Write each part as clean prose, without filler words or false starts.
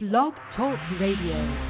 Blog Talk Radio.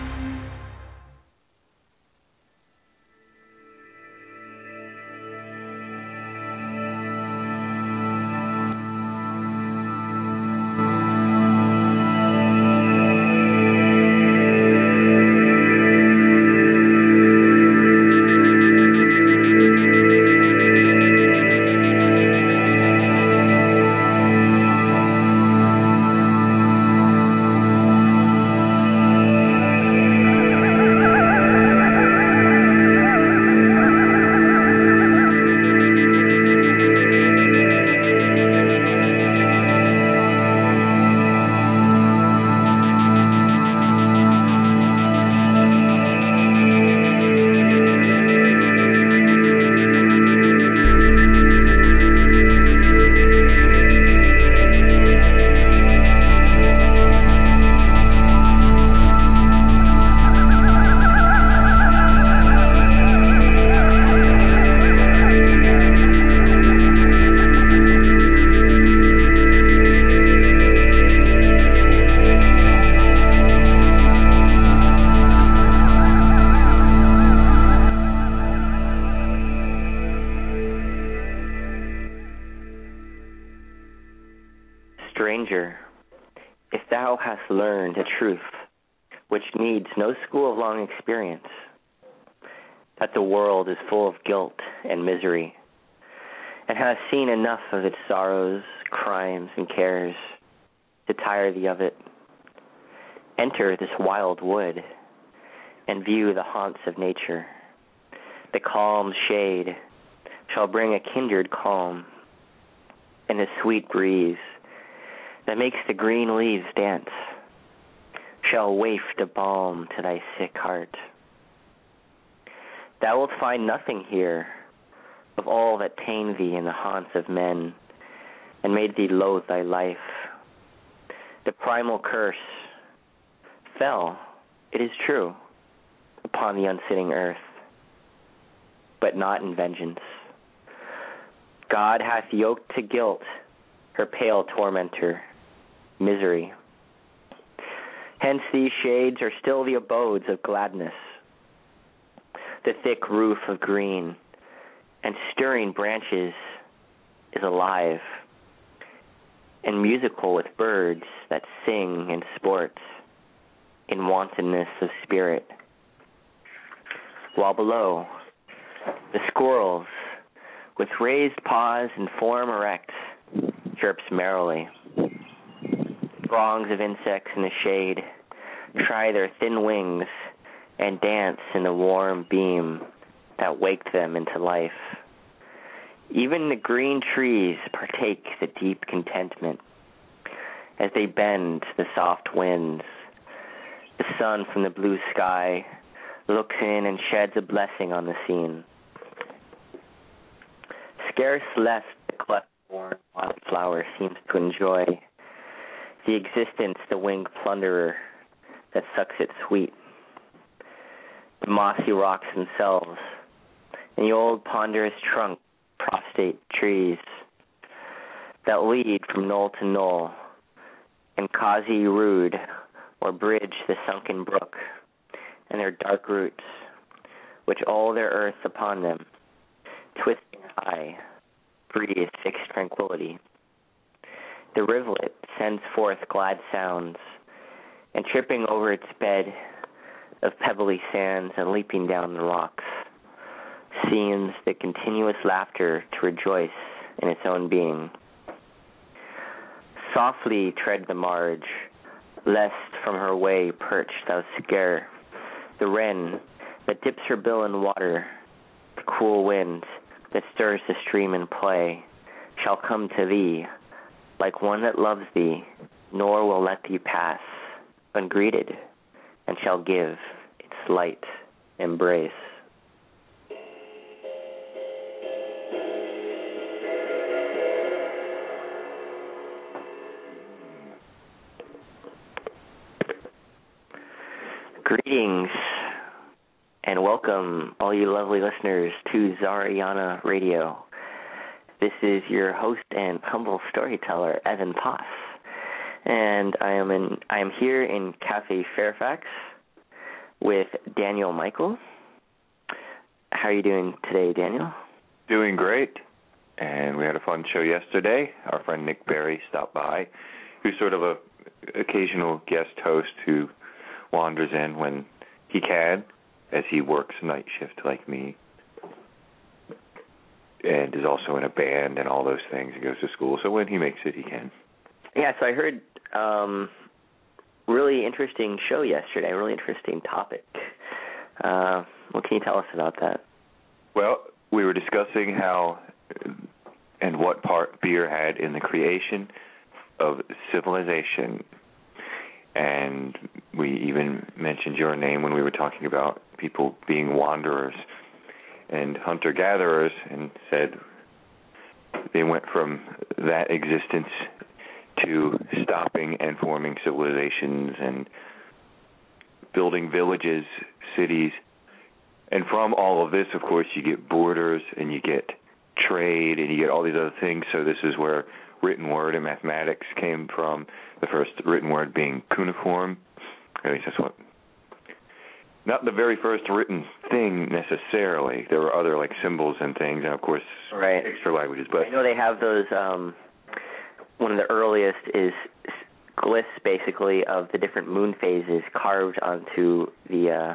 Stranger, if thou hast learned a truth which needs no school of long experience, that the world is full of guilt and misery, and hast seen enough of its sorrows, crimes, and cares to tire thee of it, enter this wild wood and view the haunts of nature. The calm shade shall bring a kindred calm, and the sweet breeze that makes the green leaves dance shall waft a balm to thy sick heart. Thou wilt find nothing here of all that tamed thee in the haunts of men and made thee loathe thy life. The primal curse fell, it is true, upon the unsitting earth, but not in vengeance. God hath yoked to guilt her pale tormentor, misery. Hence these shades are still the abodes of gladness. The thick roof of green and stirring branches is alive and musical with birds that sing and sport in wantonness of spirit. While below, the squirrels, with raised paws and form erect, chirps merrily. Throngs of insects in the shade try their thin wings and dance in the warm beam that waked them into life. Even the green trees partake the deep contentment as they bend to the soft winds. The sun from the blue sky looks in and sheds a blessing on the scene. Scarce less the cleft-born wildflower seems to enjoy the existence the winged plunderer that sucks it sweet. The mossy rocks themselves and the old ponderous trunk prostrate trees that lead from knoll to knoll and causey rude or bridge the sunken brook and their dark roots, which all their earth upon them, twisting high, breathe fixed tranquility. The rivulet sends forth glad sounds, and tripping over its bed of pebbly sands and leaping down the rocks, seems the continuous laughter to rejoice in its own being. Softly tread the marge, lest from her way perch thou scare the wren that dips her bill in water. The cool wind that stirs the stream in play shall come to thee, like one that loves thee, nor will let thee pass ungreeted, and shall give its light embrace. Greetings and welcome, all you lovely listeners, to Zarayana Radio. This is your host and humble storyteller, Evan Poss. and I am here in Cafe Fairfax with Daniel Michael. How are you doing today, Daniel? Doing great, and we had a fun show yesterday. Our friend Nick Berry stopped by, who's sort of a occasional guest host who wanders in when he can, as he works night shift like me, and is also in a band and all those things. He goes to school, so when he makes it, he can. Yeah, so I heard really interesting show yesterday, really interesting topic. What can you tell us about that? Well, we were discussing how and what part beer had in the creation of civilization, and we even mentioned your name when we were talking about people being wanderers and hunter-gatherers, and said they went from that existence to stopping and forming civilizations and building villages, cities. And from all of this, of course, you get borders and you get trade and you get all these other things. So this is where written word and mathematics came from, the first written word being cuneiform. At least that's what... Not the very first written thing necessarily. There were other like symbols and things, and of course extra languages. But I know they have those. One of the earliest is glyphs, basically, of the different moon phases carved onto the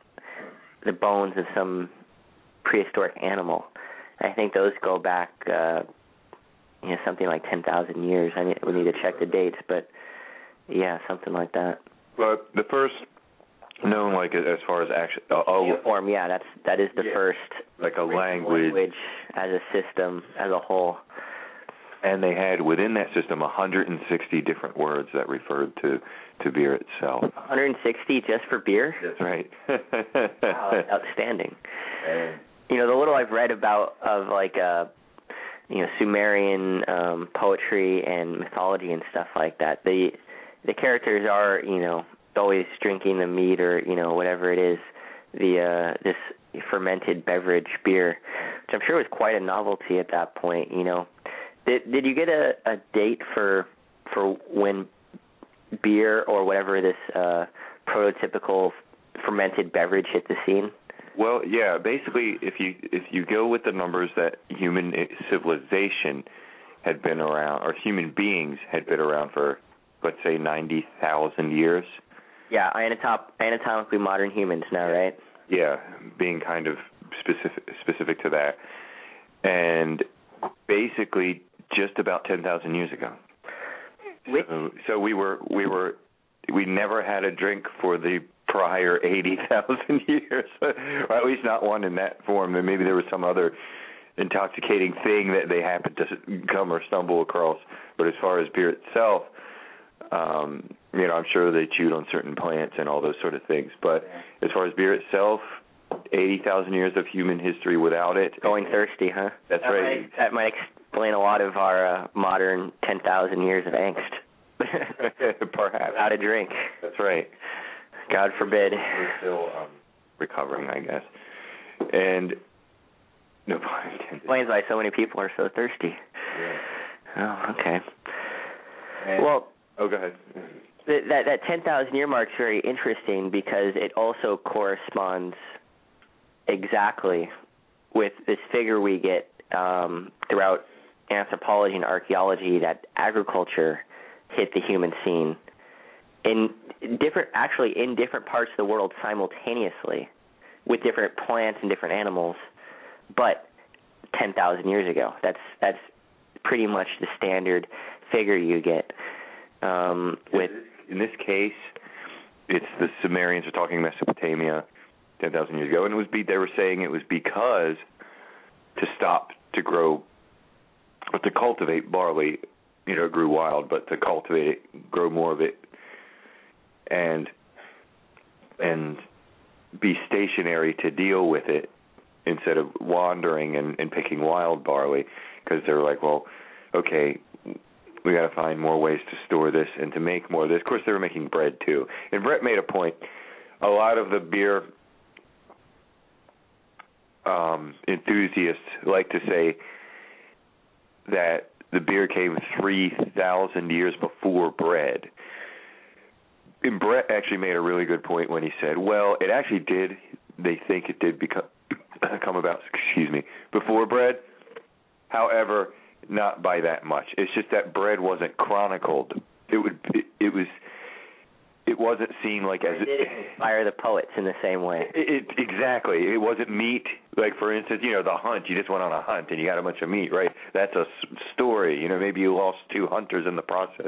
bones of some prehistoric animal. I think those go back, something like 10,000 years. I mean, we need to check the dates, but yeah, something like that. But the first known, like as far as actually, form, yeah, that is the first, like a language as a system, as a whole. And they had within that system 160 different words that referred to beer itself. 160 just for beer? That's right. Wow, that's outstanding. The little I've read about of like Sumerian poetry and mythology and stuff like that, the characters are always drinking the mead or whatever it is, this fermented beverage beer, which I'm sure was quite a novelty at that point. Did you get a date for when beer or whatever this prototypical fermented beverage hit the scene? Well, yeah. Basically, if you go with the numbers that human civilization had been around, or human beings had been around for, let's say, 90,000 years. Yeah, anatomically modern humans now, right? Yeah, being kind of specific to that, and basically just about 10,000 years ago. So we never had a drink for the prior 80,000 years, or at least not one in that form. And maybe there was some other intoxicating thing that they happened to come or stumble across. But as far as beer itself, I'm sure they chewed on certain plants and all those sort of things. But as far as beer itself, 80,000 years of human history without it. Going thirsty, huh? That's right. That might explain a lot of our modern 10,000 years of angst. Perhaps. Without a drink. That's right. God forbid. We're still recovering, I guess. And no pun intended. Explains why so many people are so thirsty. Yeah. Oh, okay. Go ahead. That 10,000 year mark is very interesting because it also corresponds exactly with this figure we get throughout anthropology and archaeology that agriculture hit the human scene in different parts of the world simultaneously with different plants and different animals, but 10,000 years ago. That's pretty much the standard figure you get. In this case, it's the Sumerians are talking Mesopotamia 10,000 years ago, and they were saying it was because to stop to grow, or to cultivate barley, it grew wild, but to cultivate it, grow more of it, and be stationary to deal with it instead of wandering and picking wild barley, because they were like, well, okay, we got to find more ways to store this and to make more of this. Of course, they were making bread too. And Brett made a point. A lot of the beer enthusiasts like to say that the beer came 3,000 years before bread. And Brett actually made a really good point when he said, well, it actually did, they think it did come about, before bread. However, not by that much. It's just that bread wasn't chronicled. It wasn't seen like as it didn't inspire the poets in the same way. Exactly. It wasn't meat. Like, for instance, the hunt. You just went on a hunt and you got a bunch of meat, right? That's a story. Maybe you lost 2 hunters in the process.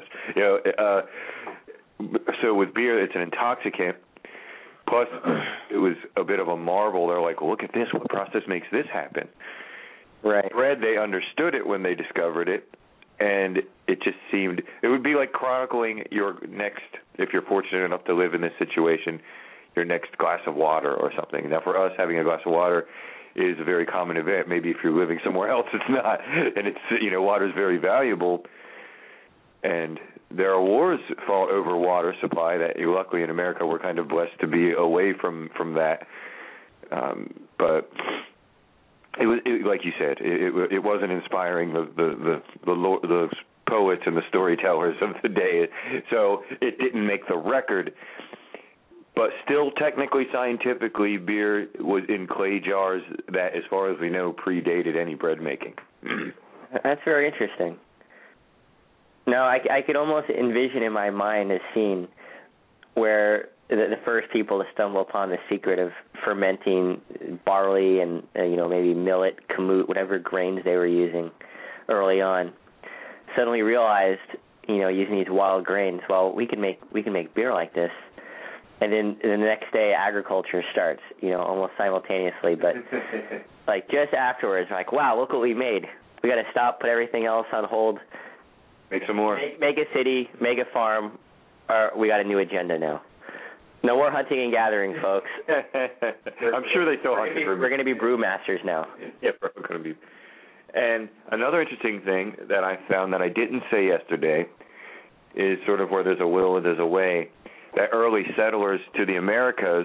So with beer, it's an intoxicant. Plus, it was a bit of a marvel. They're like, well, look at this. What process makes this happen? Right. Bread, they understood it when they discovered it, and it just seemed, it would be like chronicling your next, if you're fortunate enough to live in this situation, your next glass of water or something. Now, for us, having a glass of water is a very common event. Maybe if you're living somewhere else, it's not. And it's, water is very valuable, and there are wars fought over water supply that, luckily in America, we're kind of blessed to be away from that. But it was, like you said, it wasn't inspiring the poets and the storytellers of the day, so it didn't make the record. But still, technically, scientifically, beer was in clay jars that, as far as we know, predated any bread making. That's very interesting. No, I could almost envision in my mind a scene where the first people to stumble upon the secret of fermenting barley and maybe millet, kamut, whatever grains they were using early on, suddenly realized, using these wild grains, well, we can make beer like this. And then the next day, agriculture starts, almost simultaneously. But like just afterwards, like, wow, look what we made. We got to stop, put everything else on hold. Make some more. Make a city, make a farm. We got a new agenda now. No more hunting and gathering, folks. I'm sure they still hunt. We're going to be brewmasters now. Yeah, we're going to be. And another interesting thing that I found that I didn't say yesterday is sort of where there's a will, there's a way. That early settlers to the Americas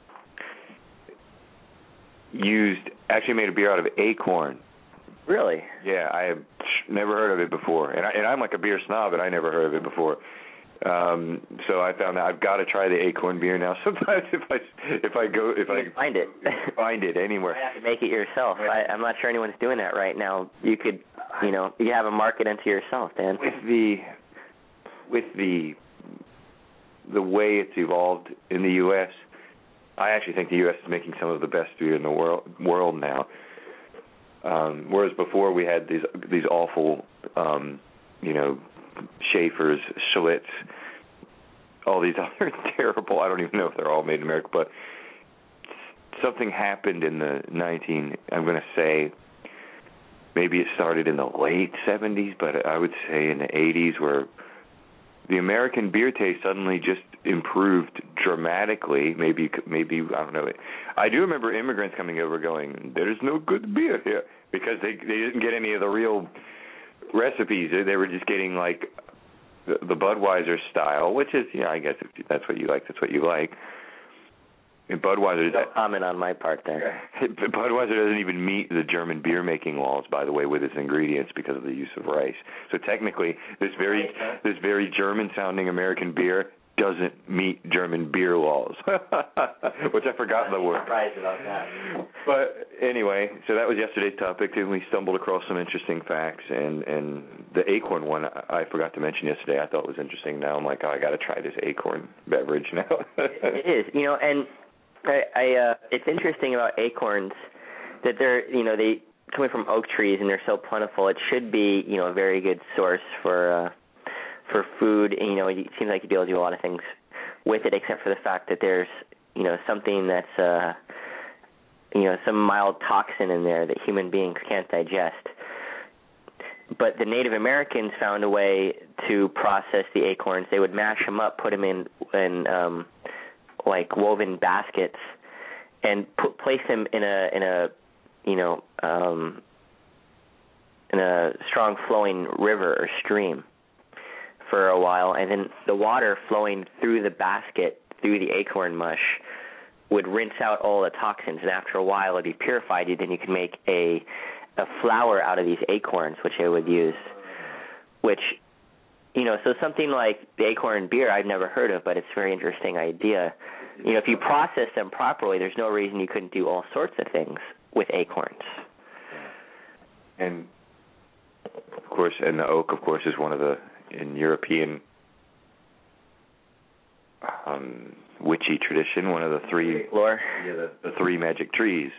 actually made a beer out of acorn. Really? Yeah, I have never heard of it before, and I'm like a beer snob, and I never heard of it before. So I found that I've got to try the acorn beer now. Sometimes if I find it anywhere, you have to make it yourself. I'm not sure anyone's doing that right now. You could, you have a market unto yourself, Dan. With the way it's evolved in the U.S., I actually think the U.S. is making some of the best beer in the world now. Whereas before we had these awful, Schaefer's, Schlitz, all these other terrible, I don't even know if they're all made in America, but something happened in the I'm going to say, maybe it started in the late 70s, but I would say in the 80s, where the American beer taste suddenly just improved dramatically. Maybe I don't know. I do remember immigrants coming over going, "There's no good beer here," because they didn't get any of the real recipes. They were just getting like the Budweiser style, which is, I guess if that's what you like, that's what you like. And Budweiser... No comment on my part there. Budweiser doesn't even meet the German beer-making laws, by the way, with its ingredients because of the use of rice. So technically, this very German-sounding American beer doesn't meet German beer laws, which I forgot the word. I'm surprised about that. But anyway, so that was yesterday's topic, and we stumbled across some interesting facts. And the acorn one I forgot to mention yesterday. I thought was interesting. Now I'm like, I got to try this acorn beverage now. It is, and it's interesting about acorns that they're, they coming from oak trees and they're so plentiful. It should be, a very good source for food. And, it seems like you'd be able to do a lot of things with it, except for the fact that there's, something that's, some mild toxin in there that human beings can't digest. But the Native Americans found a way to process the acorns. They would mash them up, put them in like woven baskets, and place them in a strong flowing river or stream for a while, and then the water flowing through the basket, through the acorn mush, would rinse out all the toxins, and after a while it'd be purified, and then you could make a flour out of these acorns, which they would use which, so something like the acorn beer I've never heard of, but it's a very interesting idea. If you process them properly, there's no reason you couldn't do all sorts of things with acorns. And, of course, and the oak, of course, is one of the, in European witchy tradition, one of the three, the three magic trees.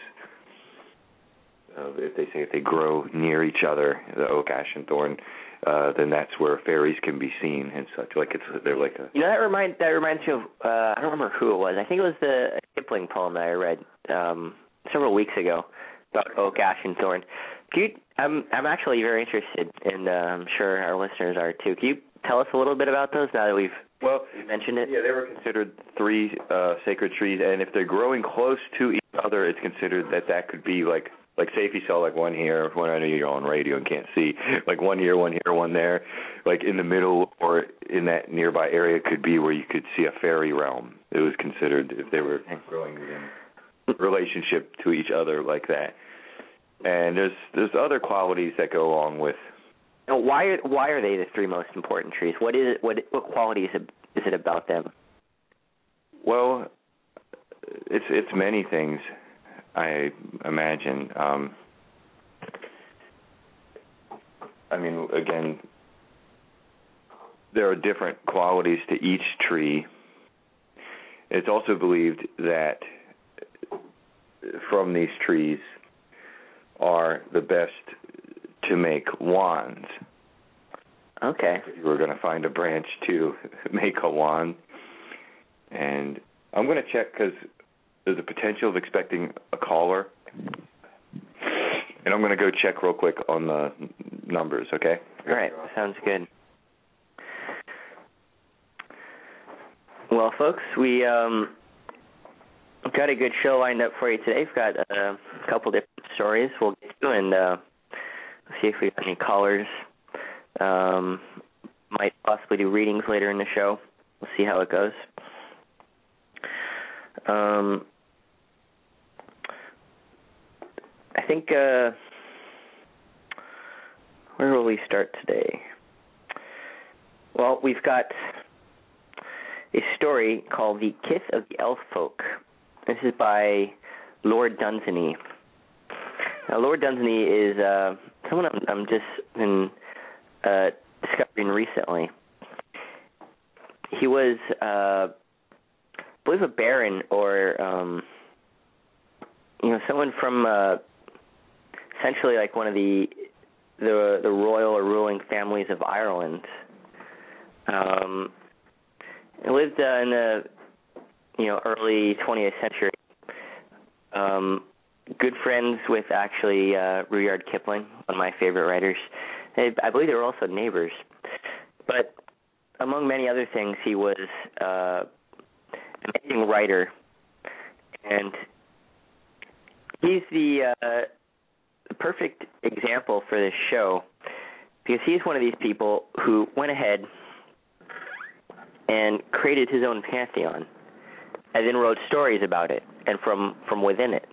If they grow near each other, the oak, ash, and thorn, then that's where fairies can be seen and such. They're like a. That reminds me of I don't remember who it was. I think it was the Kipling poem that I read several weeks ago about oak, ash, and thorn. I'm actually very interested, and I'm sure our listeners are too. Can you tell us a little bit about those now that we've mentioned it? Yeah, they were considered three sacred trees, and if they're growing close to each other, it's considered that could be like say if you saw like one here, one, I know you're on radio and can't see, like one here, one there, like in the middle or in that nearby area could be where you could see a fairy realm. It was considered if they were growing in relationship to each other like that. And there's other qualities that go along with. Now, why are they the three most important trees? What is it? What qualities is it about them? Well, it's many things, I imagine. Again, there are different qualities to each tree. It's also believed that from these trees are the best to make wands. Okay. If we're going to find a branch to make a wand. And I'm going to check because there's a potential of expecting a caller. And I'm going to go check real quick on the numbers, okay? All right. Sounds good. Well, folks, we got a good show lined up for you today. We've got a couple different stories we'll get to, and see if we have any callers. Might possibly do readings later in the show. We'll see how it goes. I think, where will we start today? Well, we've got a story called The Kith of the Elf Folk. This is by Lord Dunsany. Now, Lord Dunsany is someone I'm just been discovering recently. He was, I believe, a baron or, someone from essentially like one of the royal or ruling families of Ireland. He lived in the early 20th century. Good friends with actually Rudyard Kipling, one of my favorite writers. I believe they were also neighbors. But among many other things, he was an amazing writer, and he's the perfect example for this show because he's one of these people who went ahead and created his own pantheon and then wrote stories about it and from within it.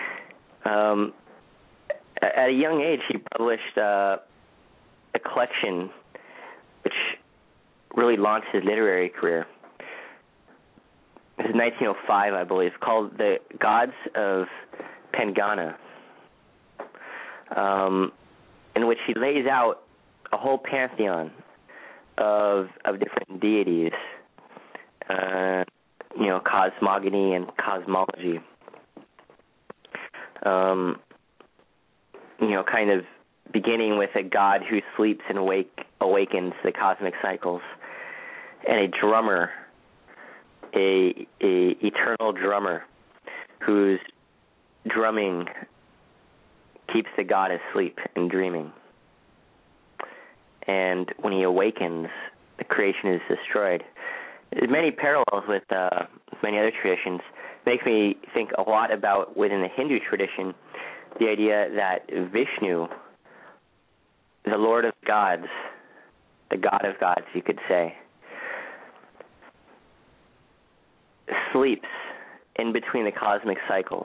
At a young age, he published a collection which really launched his literary career. This is 1905, I believe, called The Gods of Pengana, in which he lays out a whole pantheon of different deities, cosmogony and cosmology. Kind of beginning with a god who sleeps and awakens the cosmic cycles, and a drummer, a eternal drummer, whose drumming keeps the god asleep and dreaming. And when he awakens, the creation is destroyed. There's many parallels with many other traditions. It makes me think a lot about, within the Hindu tradition, the idea that Vishnu, the Lord of gods, the God of gods, you could say, sleeps in between the cosmic cycles.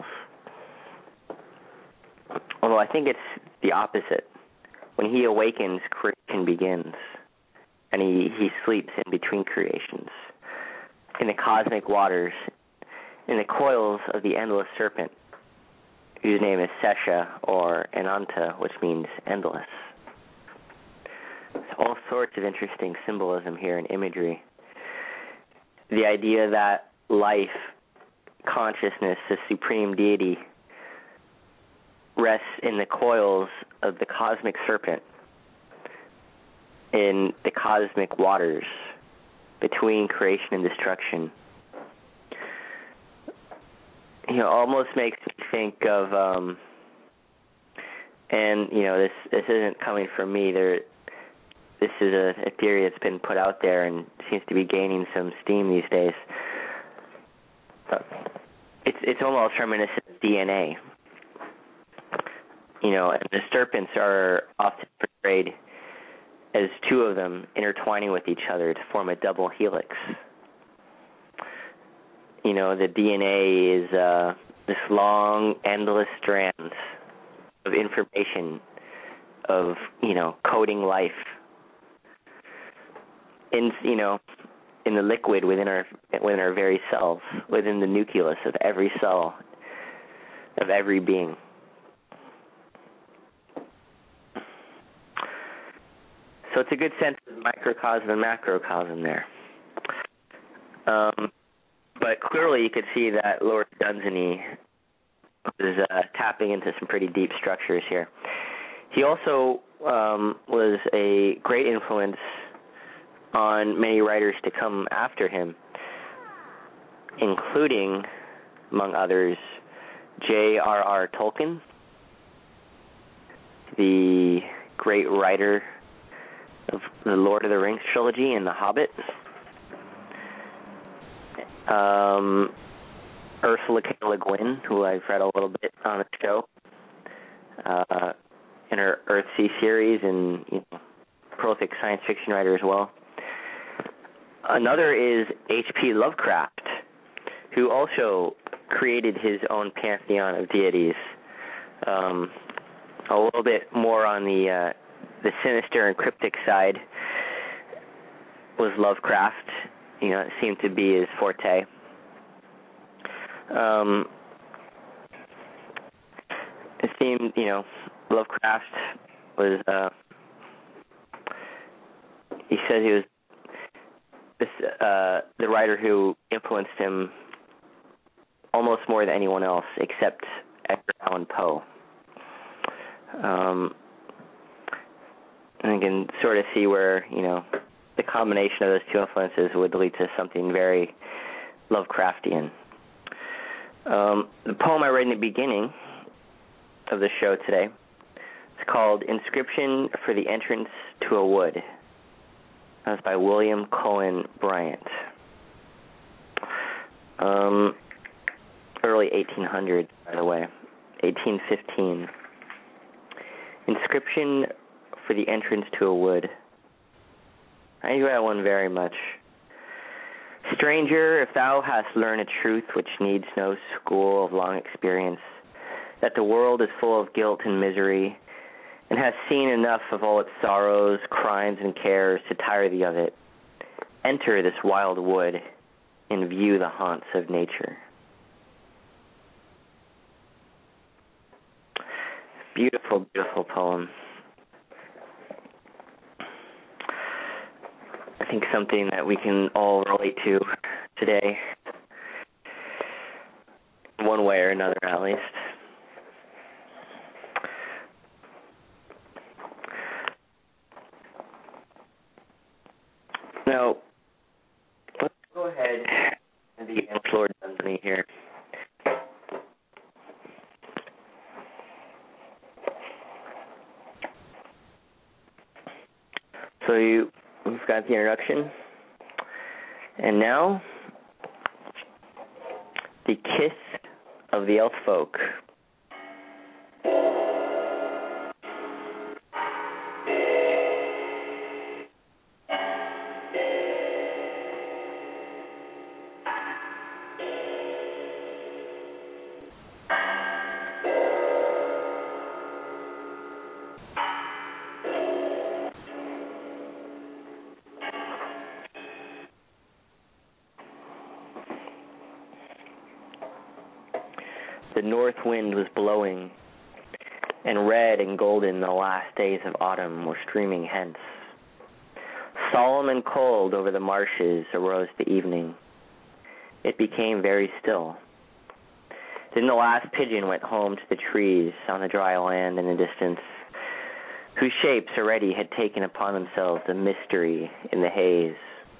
Although I think it's the opposite. When he awakens, creation creation begins, and he sleeps in between creations, in the cosmic waters, in the coils of the endless serpent, whose name is Sesha or Ananta, which means endless. There's all sorts of interesting symbolism here and imagery. The idea that life, consciousness, the supreme deity, rests in the coils of the cosmic serpent, in the cosmic waters, between creation and destruction. Almost makes me think of, and this isn't coming from me. This is a theory that's been put out there and seems to be gaining some steam these days. It's almost reminiscent of DNA. And the serpents are often portrayed as two of them intertwining with each other to form a double helix. The DNA is this long, endless strand of information, of, coding life in the liquid within our very cells, within the nucleus of every cell, of every being. So it's a good sense of microcosm and macrocosm there. But clearly you could see that Lord Dunsany was tapping into some pretty deep structures here. He also was a great influence on many writers to come after him, including, among others, J.R.R. Tolkien, the great writer of the Lord of the Rings trilogy and The Hobbit, Ursula K. Le Guin, who I've read a little bit on the show, in her Earthsea series, and prolific science fiction writer as well. Another is H.P. Lovecraft, who also created his own pantheon of deities. A little bit more on the sinister and cryptic side was Lovecraft. It seemed to be his forte. It seemed, Lovecraft was, he said he was the writer who influenced him almost more than anyone else, except Edgar Allan Poe. And you can sort of see where, the combination of those two influences would lead to something very Lovecraftian. The poem I read in the beginning of the show today is called Inscription for the Entrance to a Wood. That was by William Cullen Bryant. Early 1800, by the way, 1815. Inscription for the Entrance to a Wood. I enjoy that one very much. Stranger, if thou hast learned a truth which needs no school of long experience, that the world is full of guilt and misery, and hast seen enough of all its sorrows, crimes, and cares to tire thee of it, enter this wild wood and view the haunts of nature. Beautiful, beautiful poem. I think something that we can all relate to today, one way or another at least. Now, let's go ahead and begin with Lord Dunsany here. So we've got the introduction, and now the kiss of the elf folk. The north wind was blowing, and red and golden the last days of autumn were streaming hence. Solemn and cold over the marshes arose the evening. It became very still. Then the last pigeon went home to the trees on the dry land in the distance, whose shapes already had taken upon themselves a mystery in the haze.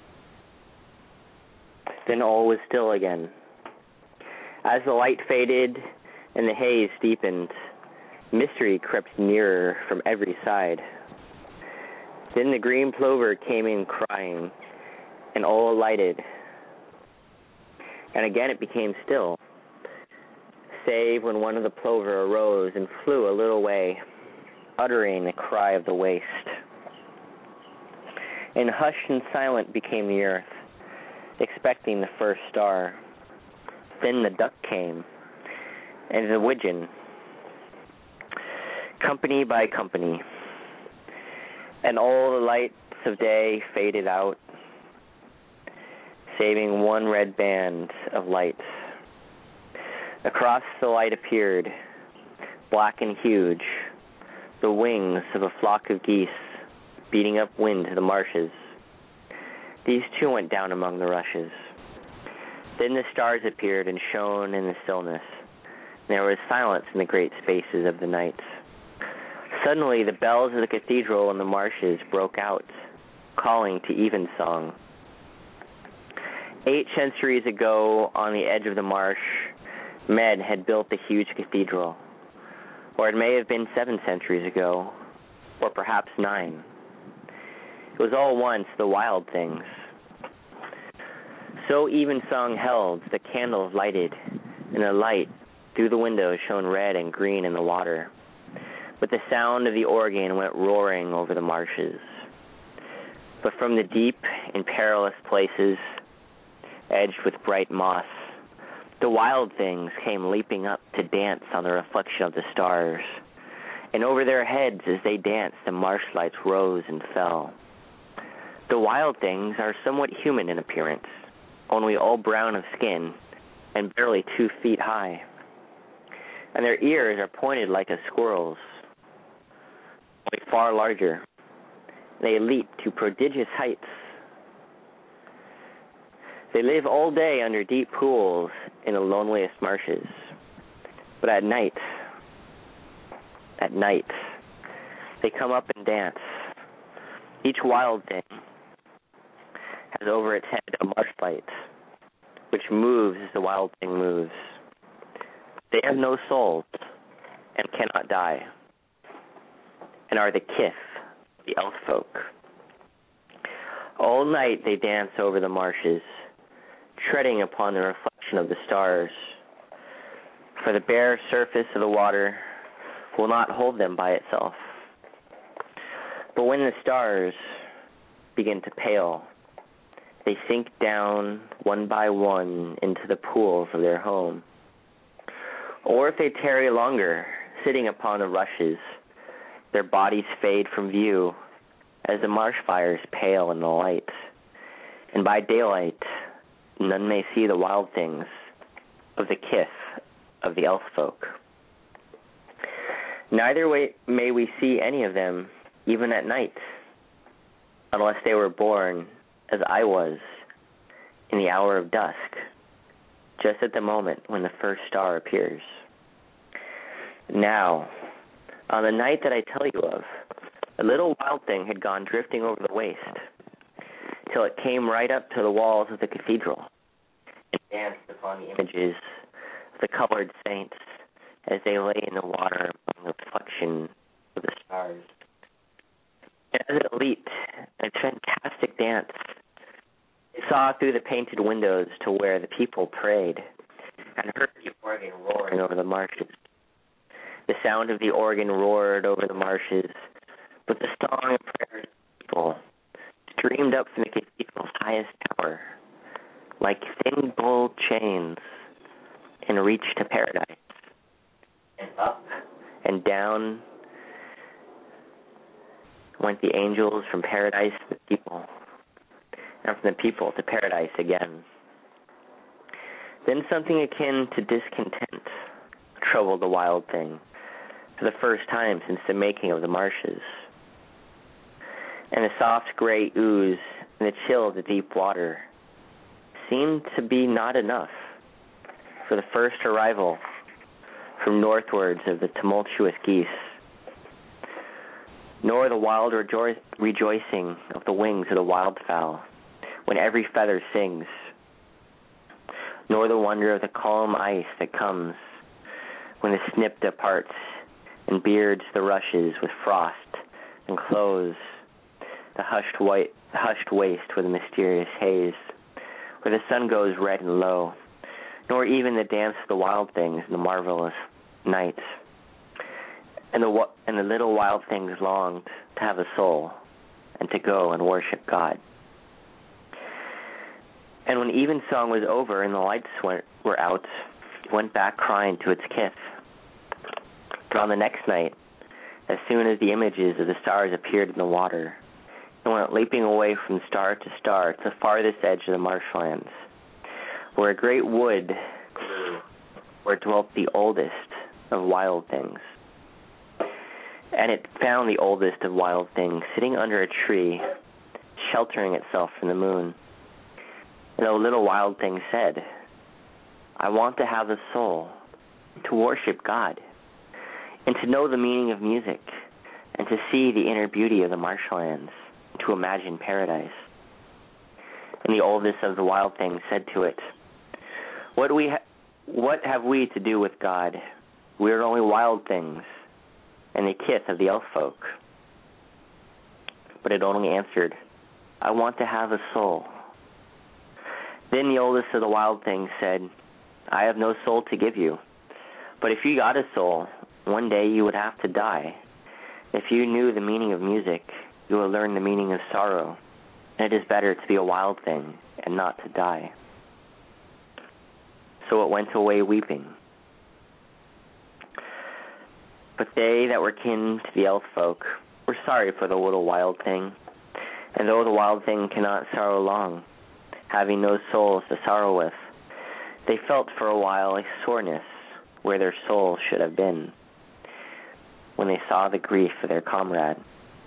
Then all was still again. As the light faded and the haze deepened, mystery crept nearer from every side. Then the green plover came in crying, and all alighted. And again it became still, save when one of the plover arose and flew a little way, uttering a cry of the waste. And hushed and silent became the earth, expecting the first star. Then the duck came, and the widgeon, company by company, and all the lights of day faded out, saving one red band of light. Across the light appeared, black and huge, the wings of a flock of geese beating up wind to the marshes. These too went down among the rushes. Then the stars appeared and shone in the stillness. There was silence in the great spaces of the night. Suddenly the bells of the cathedral in the marshes broke out, calling to evensong. 8 centuries ago, on the edge of the marsh, men had built the huge cathedral. Or it may have been 7 centuries ago, or perhaps 9. It was all once the wild things. So evensong held, the candles lighted, and the light through the windows shone red and green in the water. But the sound of the organ went roaring over the marshes. But from the deep and perilous places, edged with bright moss, the wild things came leaping up to dance on the reflection of the stars. And over their heads as they danced, the marsh lights rose and fell. The wild things are somewhat human in appearance, only all brown of skin and barely 2 feet high. And their ears are pointed like a squirrel's, only far larger. They leap to prodigious heights. They live all day under deep pools in the loneliest marshes. But at night, they come up and dance. Each wild thing has over its head a marsh light, which moves as the wild thing moves. They have no souls and cannot die, and are the kith of the elf folk. All night they dance over the marshes, treading upon the reflection of the stars, for the bare surface of the water will not hold them by itself. But when the stars begin to pale, they sink down one by one into the pools of their home. Or if they tarry longer, sitting upon the rushes, their bodies fade from view as the marsh fires pale in the light. And by daylight, none may see the wild things of the kith of the elf folk. Neither may we see any of them even at night, unless they were born, as I was, in the hour of dusk, just at the moment when the first star appears. Now, on the night that I tell you of, a little wild thing had gone drifting over the waste, till it came right up to the walls of the cathedral, and danced upon the images of the colored saints as they lay in the water among the reflection of the stars. And as it leaped in a fantastic dance, it saw through the painted windows to where the people prayed, and heard the organ roaring over the marshes. The sound of the organ roared over the marshes, but the song and prayers of the people streamed up from the cathedral's highest tower, like thin gold chains, and reached to paradise. And up and down went the angels from paradise to the people, and from the people to paradise again. Then something akin to discontent troubled the wild thing for the first time since the making of the marshes. And the soft gray ooze and the chill of the deep water seemed to be not enough for the first arrival from northwards of the tumultuous geese, nor the wild rejoicing of the wings of the wildfowl when every feather sings, nor the wonder of the calm ice that comes when the snipta parts and beards the rushes with frost and clothes the hushed waste with a mysterious haze, where the sun goes red and low, nor even the dance of the wild things in the marvelous nights. And the little wild things longed to have a soul and to go and worship God. And when evensong was over and the lights were out, it went back crying to its kith. But on the next night, as soon as the images of the stars appeared in the water, it went leaping away from star to star to the farthest edge of the marshlands, where a great wood grew, where dwelt the oldest of wild things. And it found the oldest of wild things sitting under a tree, sheltering itself from the moon. And the little wild thing said, I want to have a soul, to worship God, and to know the meaning of music, and to see the inner beauty of the marshlands, to imagine paradise. And the oldest of the wild things said to it, What have we to do with God? We are only wild things, and the kith of the elf folk. But it only answered, I want to have a soul. Then the oldest of the wild things said, I have no soul to give you, but if you got a soul, one day you would have to die. If you knew the meaning of music, you will learn the meaning of sorrow, and it is better to be a wild thing and not to die. So it went away weeping. But they that were kin to the elf folk were sorry for the little wild thing, and though the wild thing cannot sorrow long, having no souls to sorrow with, they felt for a while a soreness where their souls should have been, when they saw the grief of their comrade.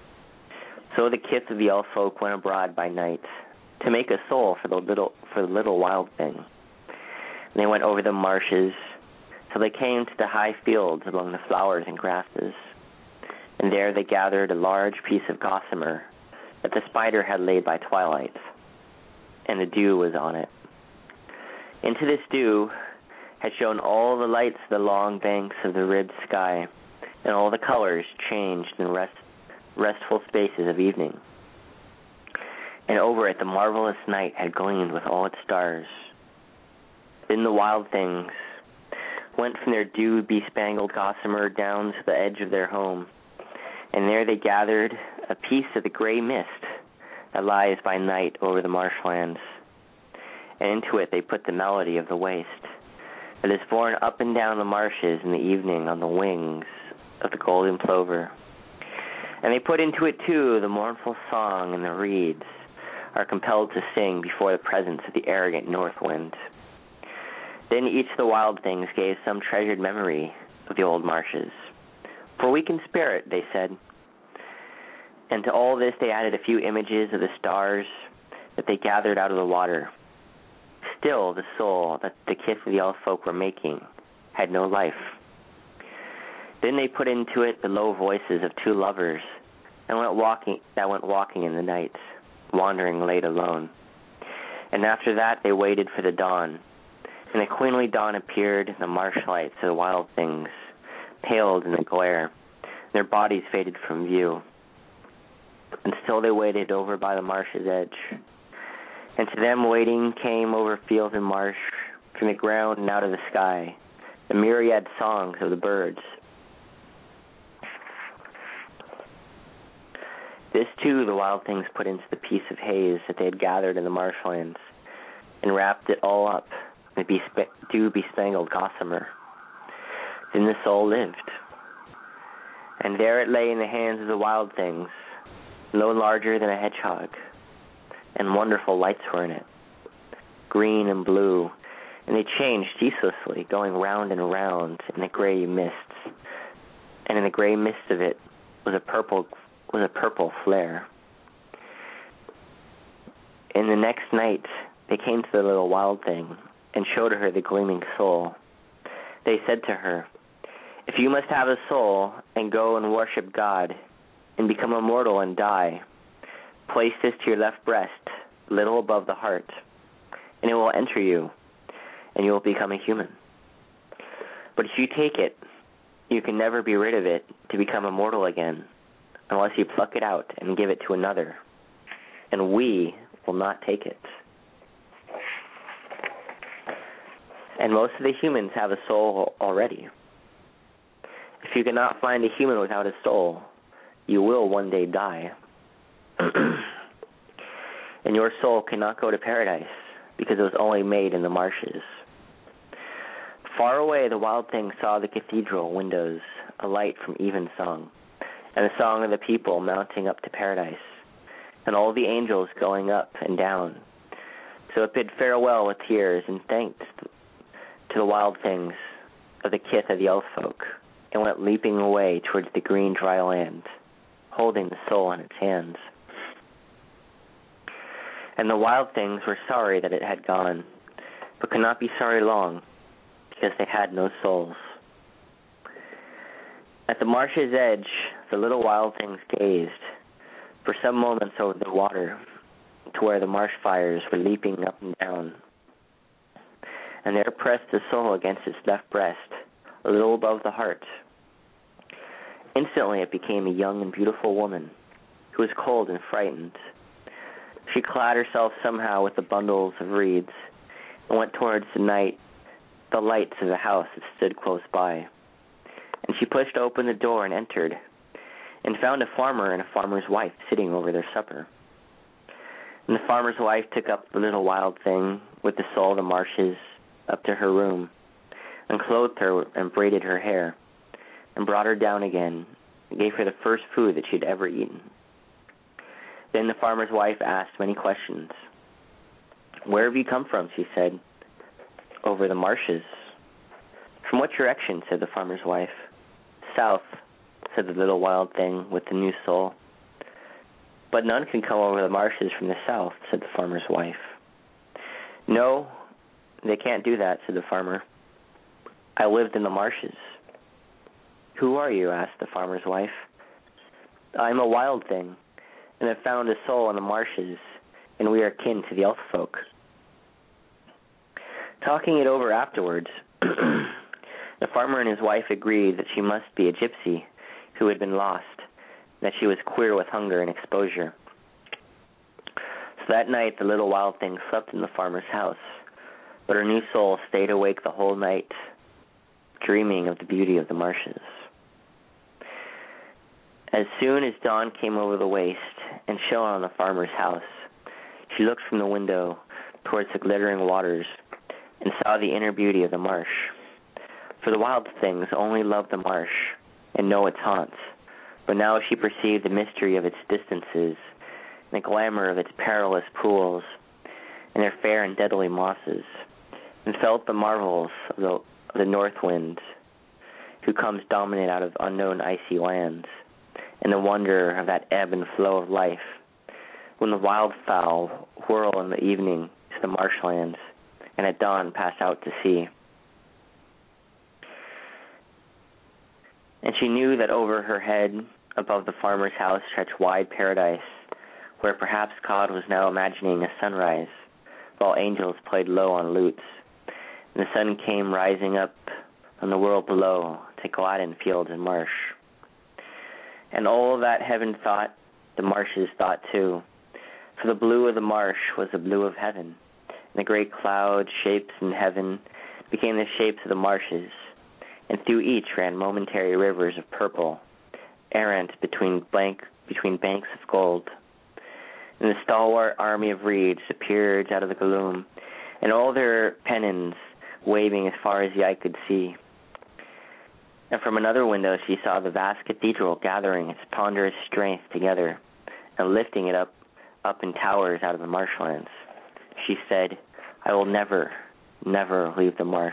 So the kith of the elf folk went abroad by night to make a soul for the little wild thing. And they went over the marshes till they came to the high fields among the flowers and grasses, and there they gathered a large piece of gossamer that the spider had laid by twilight, and the dew was on it. Into this dew had shone all the lights of the long banks of the ribbed sky, and all the colors changed in restful spaces of evening. And over it the marvelous night had gleamed with all its stars. Then the wild things went from their dew-bespangled gossamer down to the edge of their home, and there they gathered a piece of the gray mist that lies by night over the marshlands, and into it they put the melody of the waste that is borne up and down the marshes in the evening on the wings of the golden plover. And they put into it, too, the mournful song and the reeds are compelled to sing before the presence of the arrogant north wind. Then each of the wild things gave some treasured memory of the old marshes. For we can spare it, they said. And to all this they added a few images of the stars that they gathered out of the water. Still, the soul that the kith of the elf folk were making had no life. Then they put into it the low voices of two lovers and went walking in the night, wandering late alone. And after that they waited for the dawn, and the queenly dawn appeared, and the marsh lights of the wild things paled in the glare, and their bodies faded from view. And still they waited over by the marsh's edge. And to them waiting came over field and marsh, from the ground and out of the sky, the myriad songs of the birds. This, too, the wild things put into the piece of haze that they had gathered in the marshlands, and wrapped it all up in the dew-bespangled gossamer. Then the soul lived. And there it lay in the hands of the wild things, no larger than a hedgehog, and wonderful lights were in it, green and blue, and they changed ceaselessly, going round and round in the gray mists. And in the gray mist of it was a purple flare. In the next night, they came to the little wild thing and showed her the gleaming soul. They said to her, "If you must have a soul and go and worship God and become immortal and die, place this to your left breast, a little above the heart, and it will enter you, and you will become a human. But if you take it, you can never be rid of it to become immortal again, unless you pluck it out and give it to another, and we will not take it." And most of the humans have a soul already. If you cannot find a human without a soul, you will one day die. And your soul cannot go to paradise because it was only made in the marshes. Far away, the wild thing saw the cathedral windows alight from evensong, and the song of the people mounting up to paradise, and all the angels going up and down. So it bid farewell with tears and thanked to the wild things of the kith of the elf folk, and went leaping away towards the green dry land, holding the soul in its hands. And the wild things were sorry that it had gone, but could not be sorry long, because they had no souls. At the marsh's edge, the little wild things gazed for some moments over the water to where the marsh fires were leaping up and down. And there pressed the soul against its left breast, a little above the heart. Instantly it became a young and beautiful woman, who was cold and frightened. She clad herself somehow with the bundles of reeds, and went towards the lights of the house that stood close by. And she pushed open the door and entered, and found a farmer and a farmer's wife sitting over their supper. And the farmer's wife took up the little wild thing with the soul of the marshes up to her room, and clothed her and braided her hair, and brought her down again, and gave her the first food that she had ever eaten. Then the farmer's wife asked many questions. "Where have you come from?" she said. "Over the marshes." "From what direction?" said the farmer's wife. "South," said the little wild thing with the new soul. "But none can come over the marshes from the south," said the farmer's wife. "No, they can't do that," said the farmer. "I lived in the marshes." "Who are you?" asked the farmer's wife. "I'm a wild thing, and have found a soul in the marshes, and we are kin to the elf folk." Talking it over afterwards, the farmer and his wife agreed that she must be a gypsy who had been lost, and that she was queer with hunger and exposure. So that night the little wild thing slept in the farmer's house, but her new soul stayed awake the whole night, dreaming of the beauty of the marshes. As soon as dawn came over the waste and shone on the farmer's house, she looked from the window towards the glittering waters and saw the inner beauty of the marsh. For the wild things only love the marsh and know its haunts, but now she perceived the mystery of its distances, and the glamour of its perilous pools, and their fair and deadly mosses, and felt the marvels of the north wind, who comes dominant out of unknown icy lands, and the wonder of that ebb and flow of life, when the wildfowl whirl in the evening to the marshlands, and at dawn pass out to sea. And she knew that over her head, above the farmer's house, stretched wide paradise, where perhaps God was now imagining a sunrise, while angels played low on lutes, and the sun came rising up on the world below to gladden fields and marsh. And all that heaven thought, the marshes thought too, for the blue of the marsh was the blue of heaven, and the great cloud shapes in heaven became the shapes of the marshes, and through each ran momentary rivers of purple, errant between banks of gold. And the stalwart army of reeds appeared out of the gloom, and all their pennons waving as far as the eye could see. And from another window she saw the vast cathedral gathering its ponderous strength together and lifting it up in towers out of the marshlands. She said, "I will never, never leave the marsh.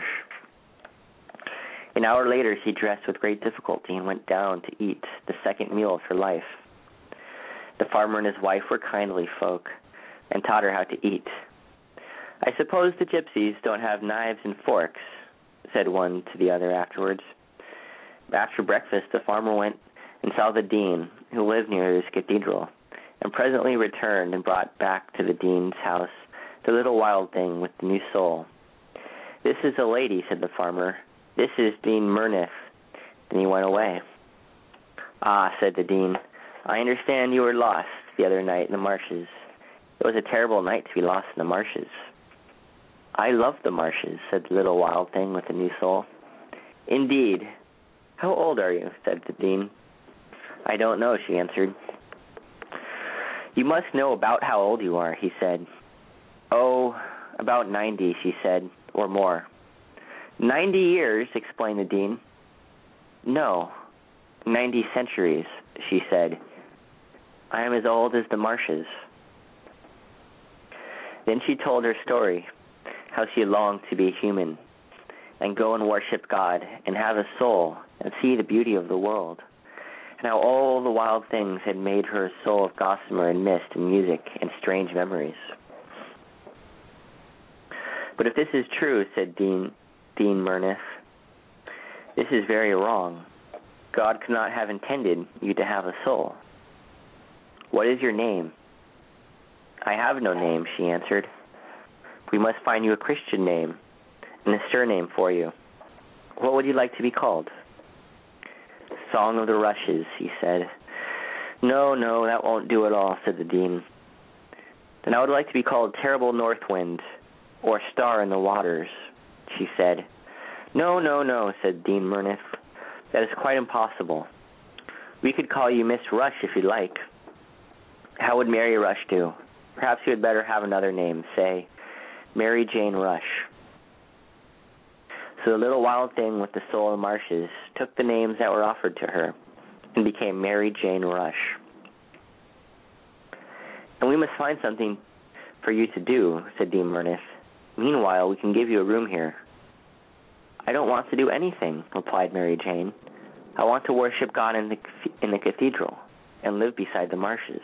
An hour later, she dressed with great difficulty and went down to eat the second meal of her life. The farmer and his wife were kindly folk and taught her how to eat. "I suppose the gypsies don't have knives and forks," said one to the other afterwards. After breakfast, the farmer went and saw the dean, who lived near his cathedral, and presently returned and brought back to the dean's house the little wild thing with the new soul. "This is a lady," said the farmer. "This is Dean Murnith." Then he went away. "Ah," said the dean, "I understand you were lost the other night in the marshes. It was a terrible night to be lost in the marshes." "I love the marshes," said the little wild thing with the new soul. "Indeed. How old are you?" said the dean. "I don't know," she answered. "You must know about how old you are," he said. "Oh, about 90, she said, "or more." 90 years, explained the dean. "No, 90 centuries, she said. I am as old as the marshes." Then she told her story, how she longed to be human, and go and worship God, and have a soul, and see the beauty of the world, and how all the wild things had made her a soul of gossamer and mist and music and strange memories. "But if this is true," said Dean Murnith, "this is very wrong. God could not have intended you to have a soul. What is your name?" "I have no name," she answered. "We must find you a Christian name and a surname for you. What would you like to be called?" "Song of the Rushes," he said. No, that won't do at all," said the dean. "Then I would like to be called Terrible North Wind, or Star in the Waters," she said. No, said Dean Murnith. "That is quite impossible. We could call you Miss Rush if you like." "How would Mary Rush do? Perhaps you had better have another name, say Mary Jane Rush." So the little wild thing with the soul of the marshes took the names that were offered to her and became Mary Jane Rush. "And we must find something for you to do," said Dean Murnith. "Meanwhile, we can give you a room here." "I don't want to do anything," replied Mary Jane. "I want to worship God in the cathedral and live beside the marshes."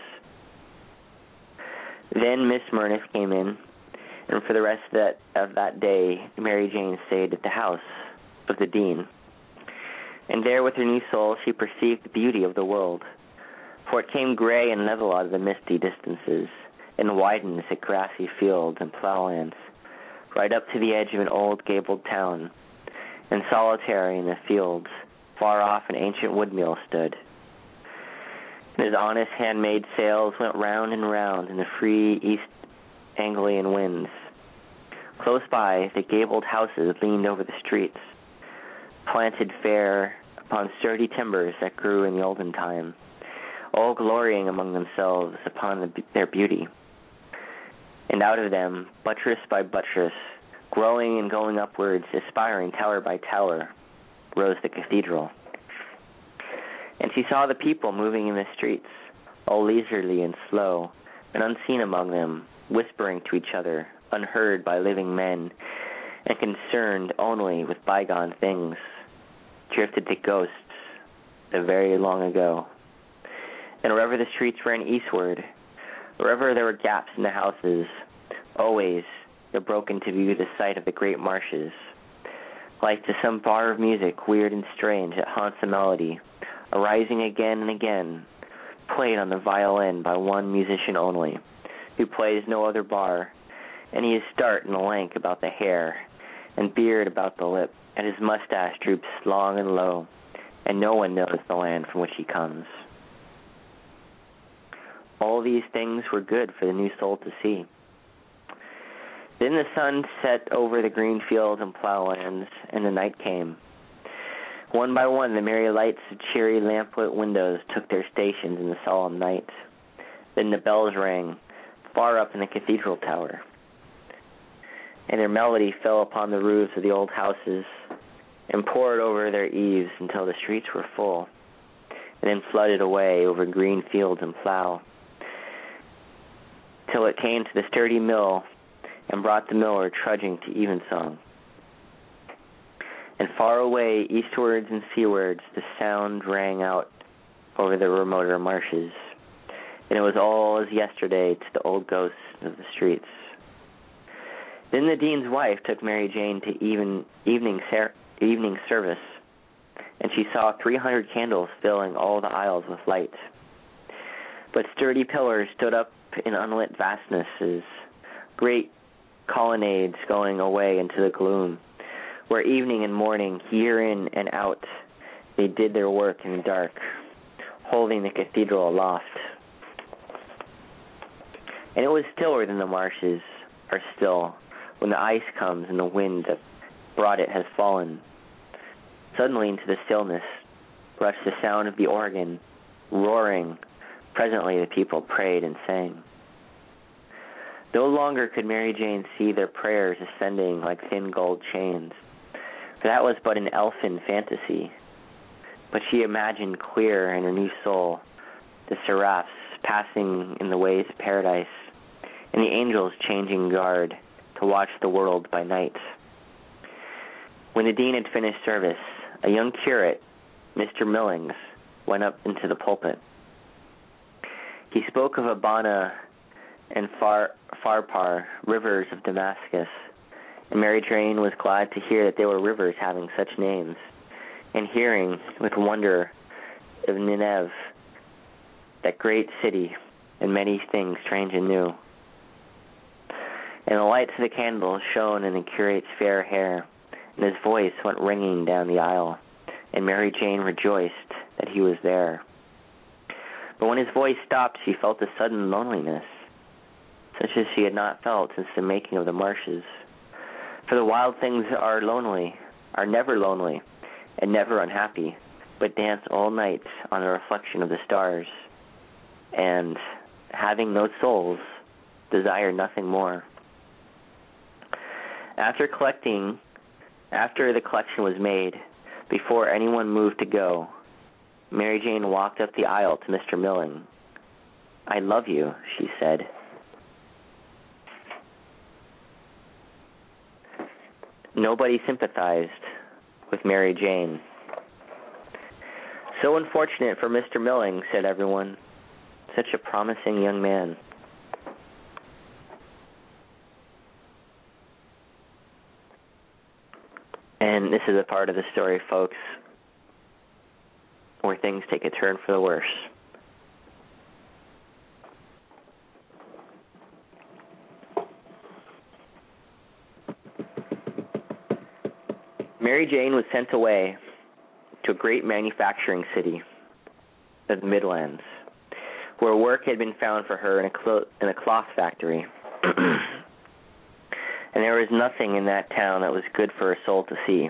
Then Miss Murnith came in, and for the rest of that day, Mary Jane stayed at the house of the dean. And there, with her new soul, she perceived the beauty of the world, for it came gray and level out of the misty distances, and widened at grassy fields and plowlands, right up to the edge of an old gabled town, and solitary in the fields, far off an ancient woodmill stood. And his honest handmade sails went round and round in the free East Anglian winds. Close by, the gabled houses leaned over the streets, planted fair upon sturdy timbers that grew in the olden time, all glorying among themselves upon their beauty. And out of them, buttress by buttress, growing and going upwards, aspiring tower by tower, rose the cathedral. And she saw the people moving in the streets, all leisurely and slow, and unseen among them, whispering to each other, unheard by living men, and concerned only with bygone things, drifted to ghosts the very long ago. And wherever the streets ran eastward, wherever there were gaps in the houses, always there broke into view the sight of the great marshes, like to some bar of music, weird and strange, that haunts a melody, arising again and again, played on the violin by one musician only, who plays no other bar, and he is stark and lank about the hair, and beard about the lip, and his mustache droops long and low, and no one knows the land from which he comes. All these things were good for the new soul to see. Then the sun set over the green fields and plowlands, and the night came. One by one, the merry lights of cheery lamplit windows took their stations in the solemn night. Then the bells rang, far up in the cathedral tower, and their melody fell upon the roofs of the old houses and poured over their eaves until the streets were full, and then flooded away over green fields and plow, till it came to the sturdy mill and brought the miller trudging to evensong. And far away, eastwards and seawards, the sound rang out over the remoter marshes, and it was all as yesterday to the old ghosts of the streets. Then the dean's wife took Mary Jane to evening service, and she saw 300 candles filling all the aisles with light. But sturdy pillars stood up in unlit vastnesses, great colonnades going away into the gloom, where evening and morning, year in and out, they did their work in the dark, holding the cathedral aloft. And it was stiller than the marshes are still when the ice comes and the wind that brought it has fallen. Suddenly into the stillness rushed the sound of the organ, roaring. Presently the people prayed and sang. No longer could Mary Jane see their prayers ascending like thin gold chains, for that was but an elfin fantasy. But she imagined clear in her new soul the seraphs passing in the ways of paradise, and the angels changing guard to watch the world by night. When the dean had finished service, a young curate, Mr. Millings, went up into the pulpit. He spoke of Abana and Pharpar, rivers of Damascus, and Mary Jane was glad to hear that there were rivers having such names, and hearing with wonder of Nineveh, that great city, and many things strange and new. And the lights of the candles shone in the curate's fair hair, and his voice went ringing down the aisle, and Mary Jane rejoiced that he was there. But when his voice stopped, she felt a sudden loneliness, such as she had not felt since the making of the marshes. For the wild things are never lonely, and never unhappy, but dance all night on the reflection of the stars, and, having no souls, desire nothing more. After the collection was made, before anyone moved to go, Mary Jane walked up the aisle to Mr. Milling. "I love you," she said. Nobody sympathized with Mary Jane. "So unfortunate for Mr. Milling," said everyone. "Such a promising young man." And this is a part of the story, folks, where things take a turn for the worse. Mary Jane was sent away to a great manufacturing city of the Midlands, where work had been found for her in a cloth factory. And there was nothing in that town that was good for a soul to see.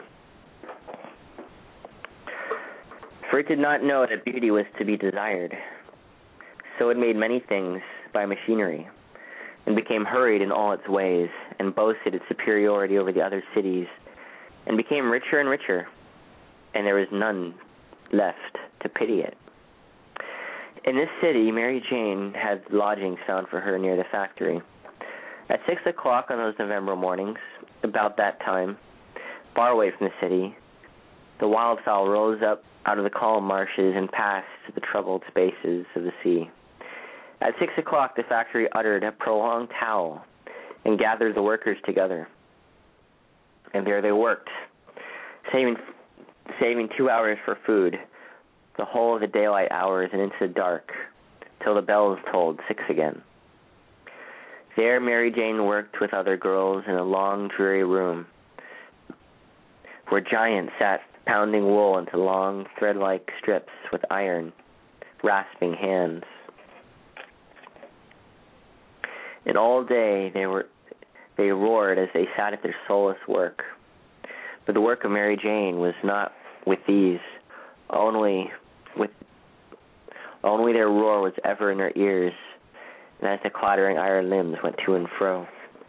For it did not know that beauty was to be desired. So it made many things by machinery, and became hurried in all its ways, and boasted its superiority over the other cities, and became richer and richer, and there was none left to pity it. In this city, Mary Jane had lodgings found for her near the factory. At 6 o'clock on those November mornings, about that time, far away from the city, the wildfowl rose up out of the calm marshes and passed to the troubled spaces of the sea. At 6 o'clock, the factory uttered a prolonged howl and gathered the workers together. And there they worked, saving 2 hours for food, the whole of the daylight hours and into the dark, till the bells tolled 6 again. There Mary Jane worked with other girls in a long, dreary room, where giants sat pounding wool into long, thread-like strips with iron, rasping hands. And all day they roared as they sat at their soulless work. But the work of Mary Jane was not with these, only their roar was ever in her ears, and as the clattering iron limbs went to and fro.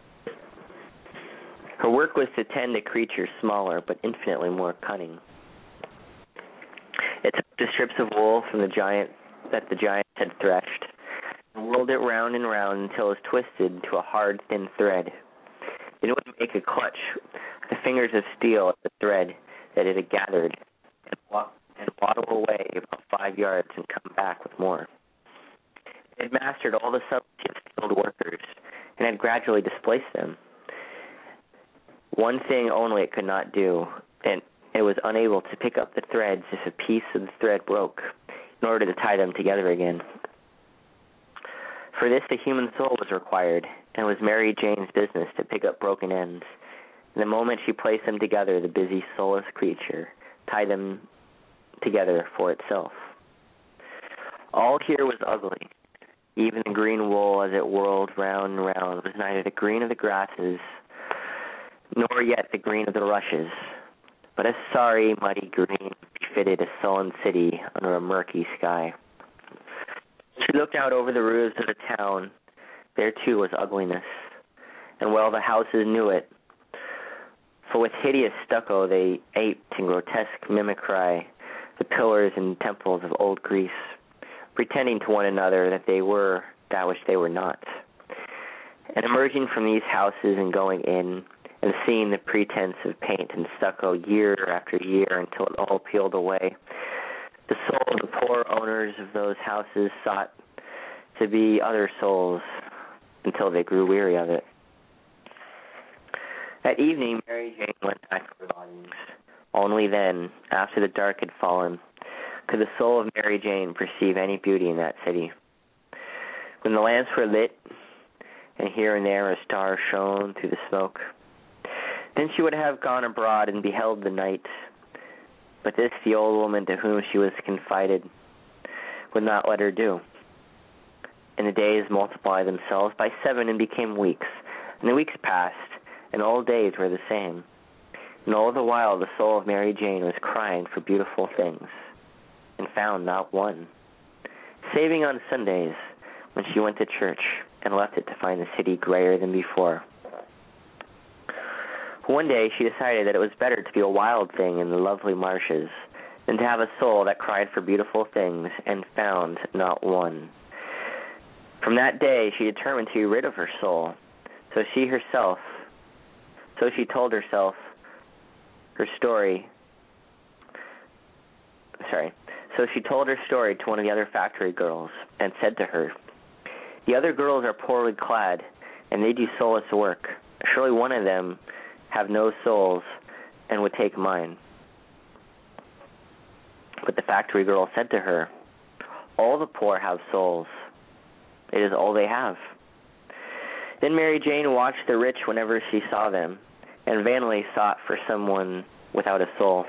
Her work was to tend a creature smaller but infinitely more cunning. It took the strips of wool from the giant had threshed, and whirled it round and round until it was twisted into a hard, thin thread, It would make a clutch, the fingers of steel at the thread that it had gathered, and waddle away about 5 yards and come back with more. It had mastered all the subtlety of skilled workers and had gradually displaced them. One thing only it could not do, and it was unable to pick up the threads if a piece of the thread broke in order to tie them together again. For this, a human soul was required, and it was Mary Jane's business to pick up broken ends. And the moment she placed them together, the busy, soulless creature tied them together for itself. All here was ugly. Even the green wool, as it whirled round and round, was neither the green of the grasses nor yet the green of the rushes, but a sorry, muddy green befitted a sullen city under a murky sky. She looked out over the roofs of the town. There, too, was ugliness, and well the houses knew it, for with hideous stucco they aped in grotesque mimicry the pillars and temples of old Greece, pretending to one another that they were that which they were not. And emerging from these houses and going in, and seeing the pretense of paint and stucco year after year until it all peeled away, the soul of the poor owners of those houses sought to be other souls until they grew weary of it. That evening, Mary Jane went back to her lodgings. Only then, after the dark had fallen, could the soul of Mary Jane perceive any beauty in that city. When the lamps were lit, and here and there a star shone through the smoke, then she would have gone abroad and beheld the night. But this the old woman to whom she was confided would not let her do. And the days multiplied themselves by 7 and became weeks, and the weeks passed, and all days were the same. And all the while the soul of Mary Jane was crying for beautiful things, and found not one, saving on Sundays when she went to church and left it to find the city grayer than before. One day she decided that it was better to be a wild thing in the lovely marshes than to have a soul that cried for beautiful things and found not one. From that day she determined to be rid of her soul, so she told herself her story. So she told her story to one of the other factory girls and said to her, "The other girls are poorly clad, and they do soulless work. Surely one of them have no souls and would take mine." But the factory girl said to her, "All the poor have souls. It is all they have." Then Mary Jane watched the rich whenever she saw them, and vainly sought for someone without a soul.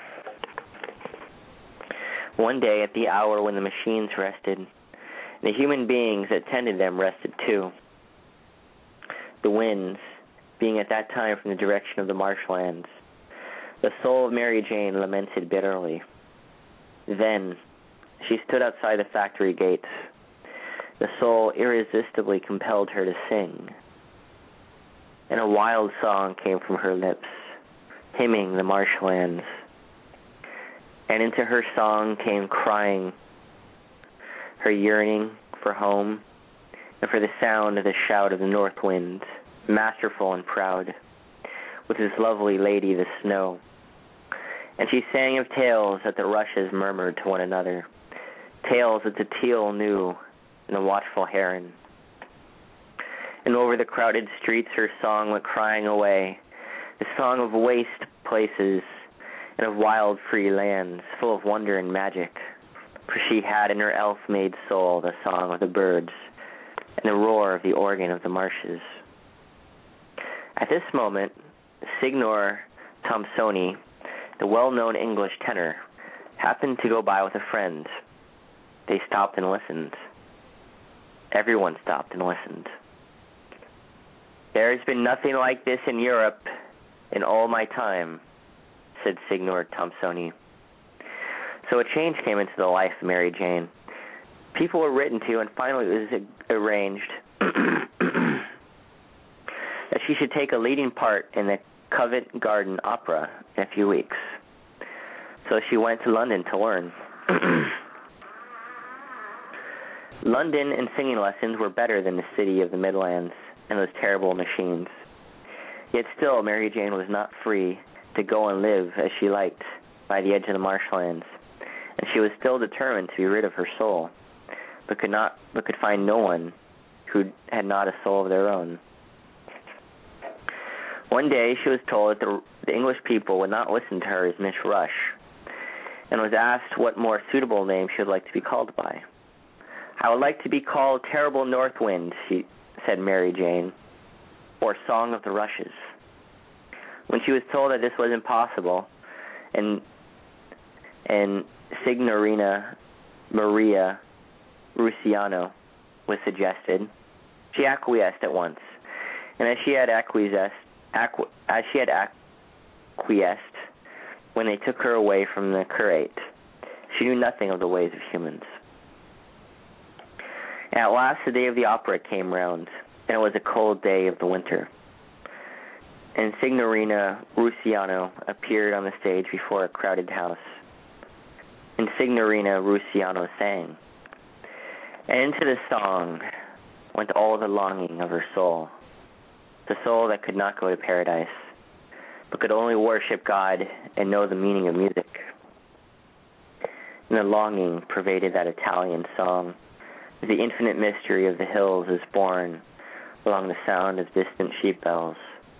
One day, at the hour when the machines rested, the human beings that tended them rested too. The winds being at that time from the direction of the marshlands, the soul of Mary Jane lamented bitterly. Then she stood outside the factory gates. The soul irresistibly compelled her to sing, and a wild song came from her lips, hymning the marshlands. And into her song came crying her yearning for home and for the sound of the shout of the north wind, masterful and proud, with his lovely lady the snow. And she sang of tales that the rushes murmured to one another, tales that the teal knew and the watchful heron. And over the crowded streets her song went crying away, the song of waste places and of wild free lands, full of wonder and magic, for she had in her elf-made soul the song of the birds and the roar of the organ of the marshes. At this moment, Signor Tomsoni, the well-known English tenor, happened to go by with a friend. They stopped and listened. Everyone stopped and listened. "There has been nothing like this in Europe in all my time," said Signor Tomsoni. So a change came into the life of Mary Jane. People were written to, and finally it was arranged that she should take a leading part in the Covent Garden Opera in a few weeks. So she went to London to learn. London and singing lessons were better than the city of the Midlands and those terrible machines. Yet still, Mary Jane was not free to go and live as she liked by the edge of the marshlands, and she was still determined to be rid of her soul, but could find no one who had not a soul of their own. One day she was told that the English people would not listen to her as Miss Rush, and was asked what more suitable name she would like to be called by. "I would like to be called Terrible North Wind," said Mary Jane, "or Song of the Rushes." When she was told that this was impossible, and Signorina Maria Rusiano was suggested, she acquiesced at once. And as she had acquiesced when they took her away from the curate, she knew nothing of the ways of humans. And at last the day of the opera came round, and it was a cold day of the winter. And Signorina Rusiano appeared on the stage before a crowded house. And Signorina Rusiano sang. And into the song went all the longing of her soul, the soul that could not go to paradise, but could only worship God and know the meaning of music. And the longing pervaded that Italian song. The infinite mystery of the hills is born along the sound of distant sheep bells.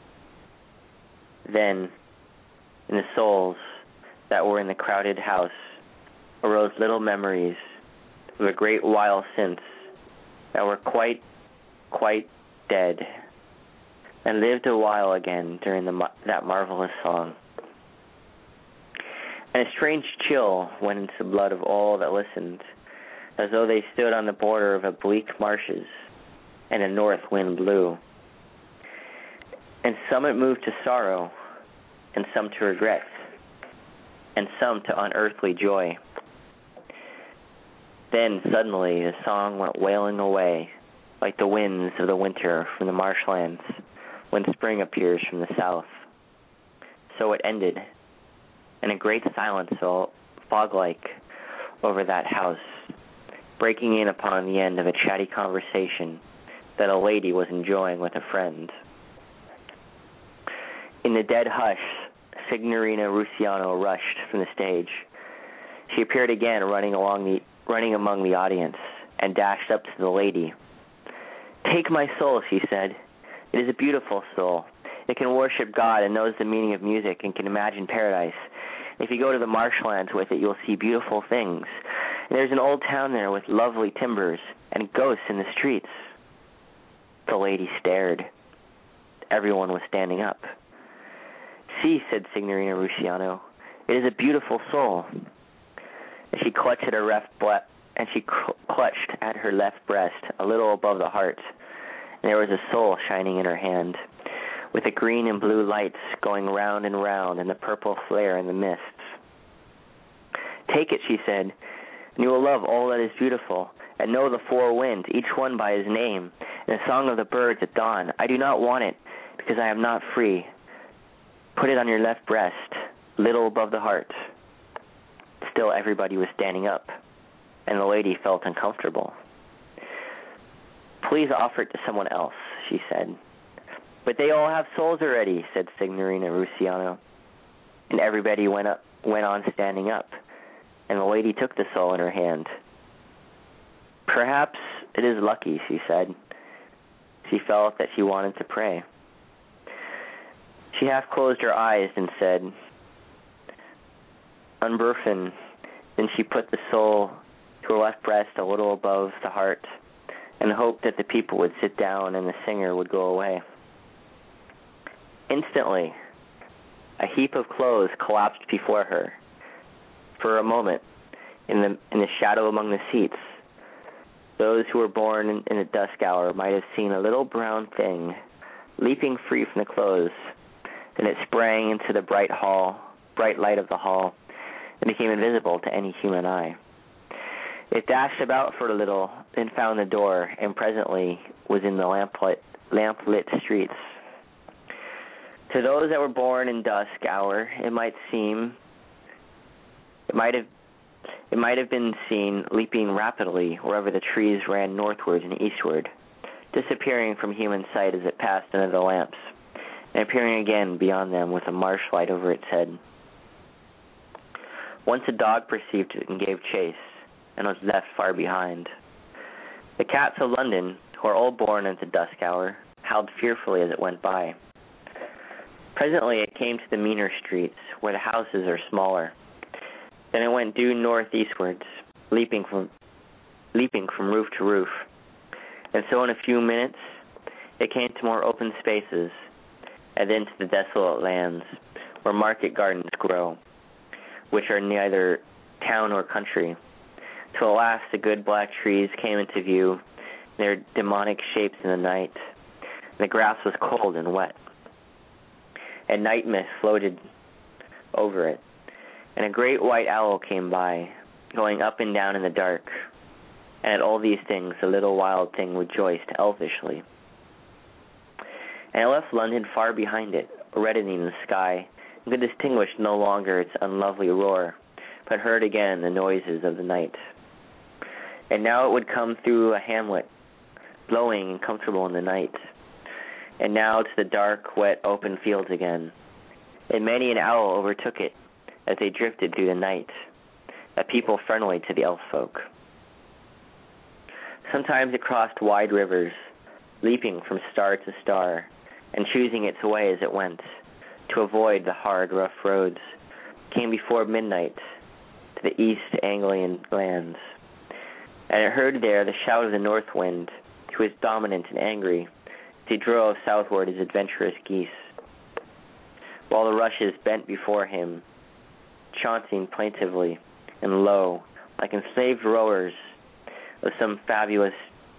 Then, in the souls that were in the crowded house, arose little memories of a great while since that were quite dead, and lived a while again during that marvelous song. And a strange chill went into the blood of all that listened, as though they stood on the border of a bleak marshes, and a north wind blew. And some it moved to sorrow, and some to regret, and some to unearthly joy. Then suddenly the song went wailing away, like the winds of the winter from the marshlands, when spring appears from the south. So it ended, and a great silence fell fog-like over that house, breaking in upon the end of a chatty conversation that a lady was enjoying with a friend. In the dead hush, Signorina Rusiano rushed from the stage. She appeared again running among the audience, and dashed up to the lady. "Take my soul," she said. "It is a beautiful soul. It can worship God and knows the meaning of music and can imagine paradise. If you go to the marshlands with it, you'll see beautiful things. And there's an old town there with lovely timbers and ghosts in the streets." The lady stared. Everyone was standing up. "See," said Signorina Rusiano, "it is a beautiful soul." And she clutched at her left breast, a little above the heart, and there was a soul shining in her hand, with the green and blue lights going round and round, and the purple flare in the mists. "Take it," she said, "and you will love all that is beautiful, and know the four winds, each one by his name, and the song of the birds at dawn. I do not want it, because I am not free. Put it on your left breast, little above the heart." Still everybody was standing up, and the lady felt uncomfortable. "Please offer it to someone else," she said. "But they all have souls already," said Signorina Rusiano. And everybody went on standing up, and the lady took the soul in her hand. "Perhaps it is lucky," she said. She felt that she wanted to pray. She half closed her eyes and said, "Unberfen." Then she put the soul to her left breast a little above the heart, and hoped that the people would sit down and the singer would go away. Instantly, a heap of clothes collapsed before her. For a moment, in the shadow among the seats, those who were born in the dusk hour might have seen a little brown thing leaping free from the clothes. Then it sprang into the bright light of the hall, and became invisible to any human eye. It dashed about for a little, then found the door, and presently was in the lamp-lit streets. To those that were born in dusk hour, it might have been seen leaping rapidly wherever the trees ran northward and eastward, disappearing from human sight as it passed under the lamps, and appearing again beyond them with a marsh light over its head. Once a dog perceived it and gave chase, and was left far behind. The cats of London, who are all born at the dusk hour, howled fearfully as it went by. Presently it came to the meaner streets, where the houses are smaller. Then it went due northeastwards, leaping from roof to roof. And so in a few minutes it came to more open spaces, and then to the desolate lands, where market gardens grow, which are neither town or country, till at last the good black trees came into view, their demonic shapes in the night. The grass was cold and wet, and night mist floated over it, and a great white owl came by, going up and down in the dark, and at all these things the little wild thing rejoiced elfishly. And it left London far behind it, reddening the sky, and could distinguish no longer its unlovely roar, but heard again the noises of the night. And now it would come through a hamlet, blowing and comfortable in the night, and now to the dark, wet, open fields again. And many an owl overtook it as they drifted through the night, a people friendly to the elf folk. Sometimes it crossed wide rivers, leaping from star to star, and choosing its way as it went, to avoid the hard, rough roads, came before midnight to the East Anglian lands. And it heard there the shout of the north wind, who was dominant and angry, as he drove southward his adventurous geese, while the rushes bent before him, chaunting plaintively and low, like enslaved rowers of some fabulous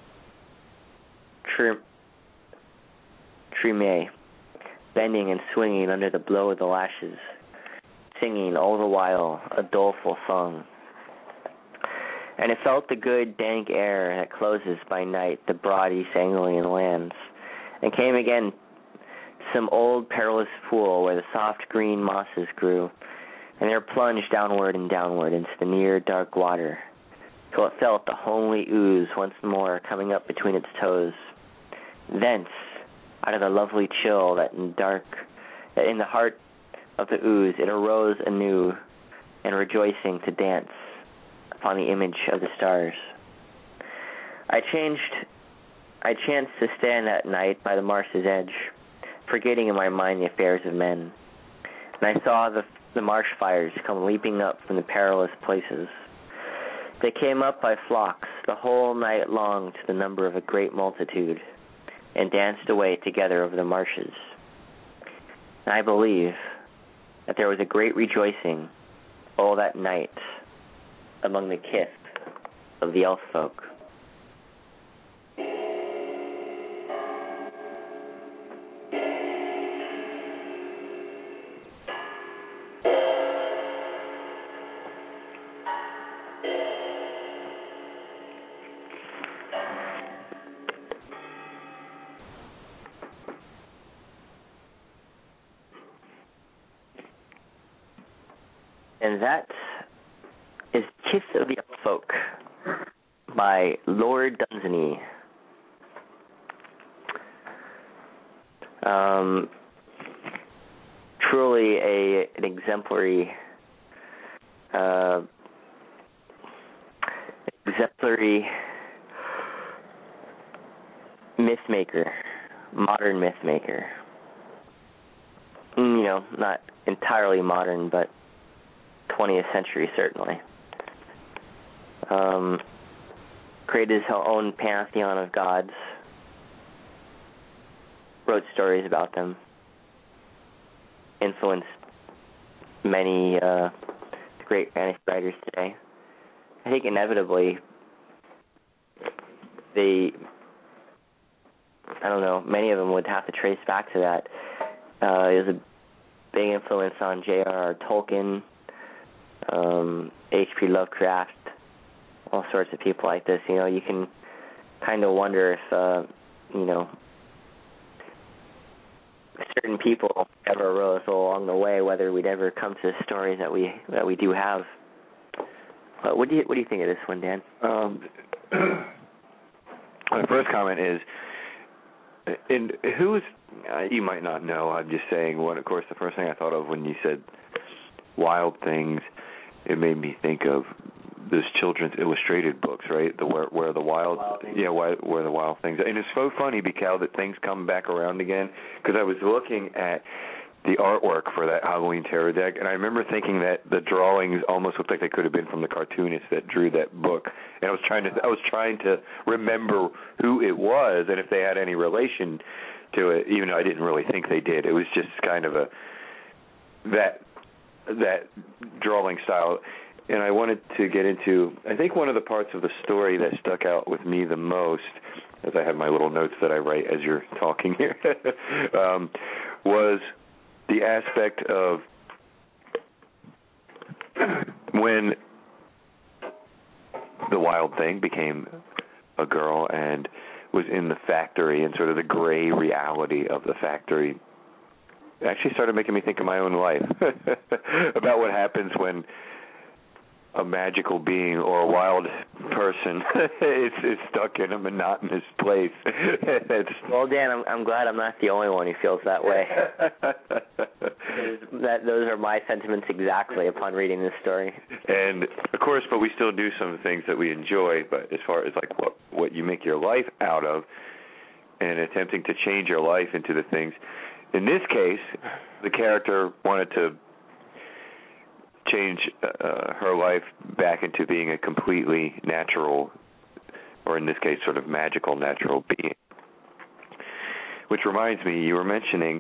trime, bending and swinging under the blow of the lashes, singing all the while a doleful song. And it felt the good, dank air that closes by night the broad East Anglian lands, and came again to some old perilous pool where the soft green mosses grew, and there plunged downward and downward into the near dark water, till it felt the homely ooze once more coming up between its toes. Thence, out of the lovely chill that in the heart of the ooze, it arose anew, and rejoicing to dance upon the image of the stars. I chanced to stand that night by the marsh's edge, forgetting in my mind the affairs of men, and I saw the marsh fires come leaping up from the perilous places. They came up by flocks the whole night long to the number of a great multitude, and danced away together over the marshes. And I believe that there was a great rejoicing all that night among the kith of the elf folk. And that is Kith of the Elf Folk by Lord Dunsany. Truly an exemplary mythmaker, modern mythmaker. Not entirely modern, but 20th century, certainly. Created his own pantheon of gods, wrote stories about them, influenced many great fantasy writers today. I think inevitably many of them would have to trace back to that. It was a big influence on J.R.R. Tolkien, H.P. Lovecraft, all sorts of people like this. You can kind of wonder if, certain people ever rose along the way, whether we'd ever come to the stories that we do have. But what do you think of this one, Dan? My first comment is And who is, you might not know, I'm just saying, of course, the first thing I thought of when you said Wild Things, it made me think of those children's illustrated books, right? Where the wild things. Yeah, where the wild things. And it's so funny, Mikhail, that things come back around again, because I was looking at the artwork for that Halloween Terror deck, and I remember thinking that the drawings almost looked like they could have been from the cartoonist that drew that book. And I was trying to remember who it was and if they had any relation to it, even though I didn't really think they did. It was just kind of that drawing style. And I wanted to get into, I think one of the parts of the story that stuck out with me the most, as I have my little notes that I write as you're talking here, was the aspect of when the Wild Thing became a girl and was in the factory, and sort of the gray reality of the factory actually started making me think of my own life about what happens when a magical being or a wild person is stuck in a monotonous place. Well, Dan, I'm glad I'm not the only one who feels that way. Those are my sentiments exactly upon reading this story. And of course, but we still do some things that we enjoy. But as far as like what you make your life out of, and attempting to change your life into the things. In this case, the character wanted to change her life back into being a completely natural, or in this case, sort of magical natural being. Which reminds me, you were mentioning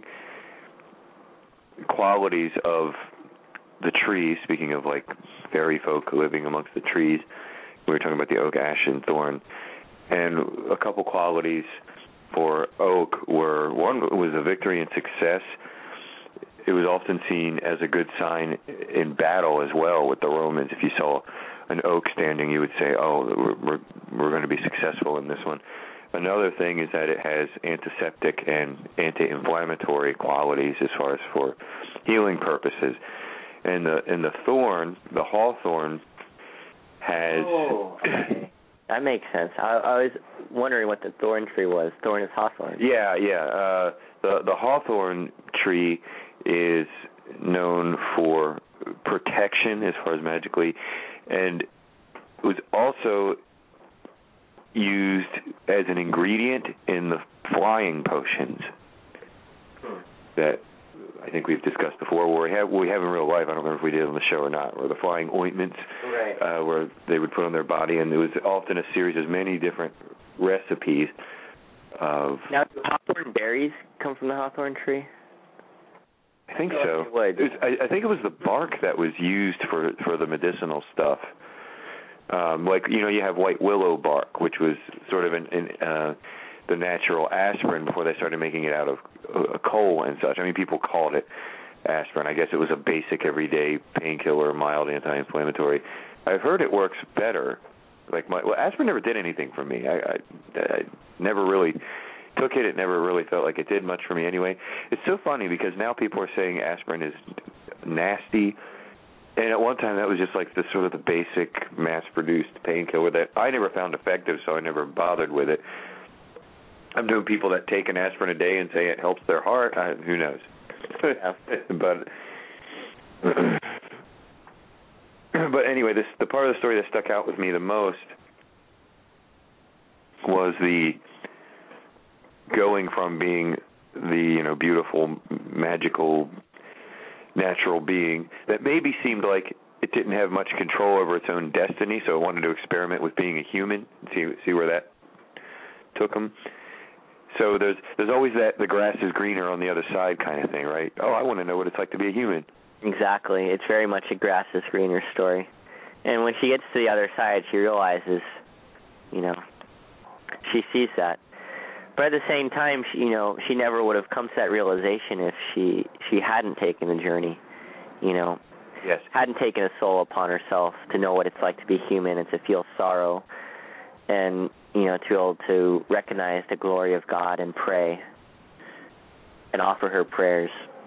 qualities of the trees, speaking of like fairy folk living amongst the trees. We were talking about the oak, ash, and thorn. And a couple qualities for oak were, one was a victory and success. It was often seen as a good sign in battle as well with the Romans. If you saw an oak standing, you would say, oh, we're going to be successful in this one. Another thing is that it has antiseptic and anti-inflammatory qualities as far as for healing purposes. And the thorn, the hawthorn, has... Oh, okay. That makes sense. I was wondering what the thorn tree was. Thorn is hawthorn. Yeah. The hawthorn tree is known for protection as far as magically, and was also used as an ingredient in the flying potions that I think we've discussed before, where we have in real life. I don't remember if we did on the show or not, where the flying ointments, right, where they would put on their body, and there was often a series of many different recipes of... Now, do hawthorn berries come from the hawthorn tree? I think so. I think it was the bark that was used for the medicinal stuff. Like, you have white willow bark, which was sort of the natural aspirin before they started making it out of coal and such. I mean, people called it aspirin. I guess it was a basic everyday painkiller, mild anti-inflammatory. I've heard it works better. Aspirin never did anything for me. I never really took it. It never really felt like it did much for me anyway. It's so funny because now people are saying aspirin is nasty. And at one time, that was just like the sort of the basic mass-produced painkiller that I never found effective, so I never bothered with it. I'm doing people that take an aspirin a day and say it helps their heart. Who knows? Yeah. But anyway, the part of the story that stuck out with me the most was the going from being the beautiful, magical, natural being that maybe seemed like it didn't have much control over its own destiny, so it wanted to experiment with being a human, see where that took them. So there's always that the grass is greener on the other side kind of thing, right? Oh, I want to know what it's like to be a human. Exactly. It's very much a grass is greener story. And when she gets to the other side, she realizes, she sees that. But at the same time, she never would have come to that realization if she hadn't taken the journey, Yes. Hadn't taken a soul upon herself to know what it's like to be human and to feel sorrow and, to be able to recognize the glory of God and pray and offer her prayers,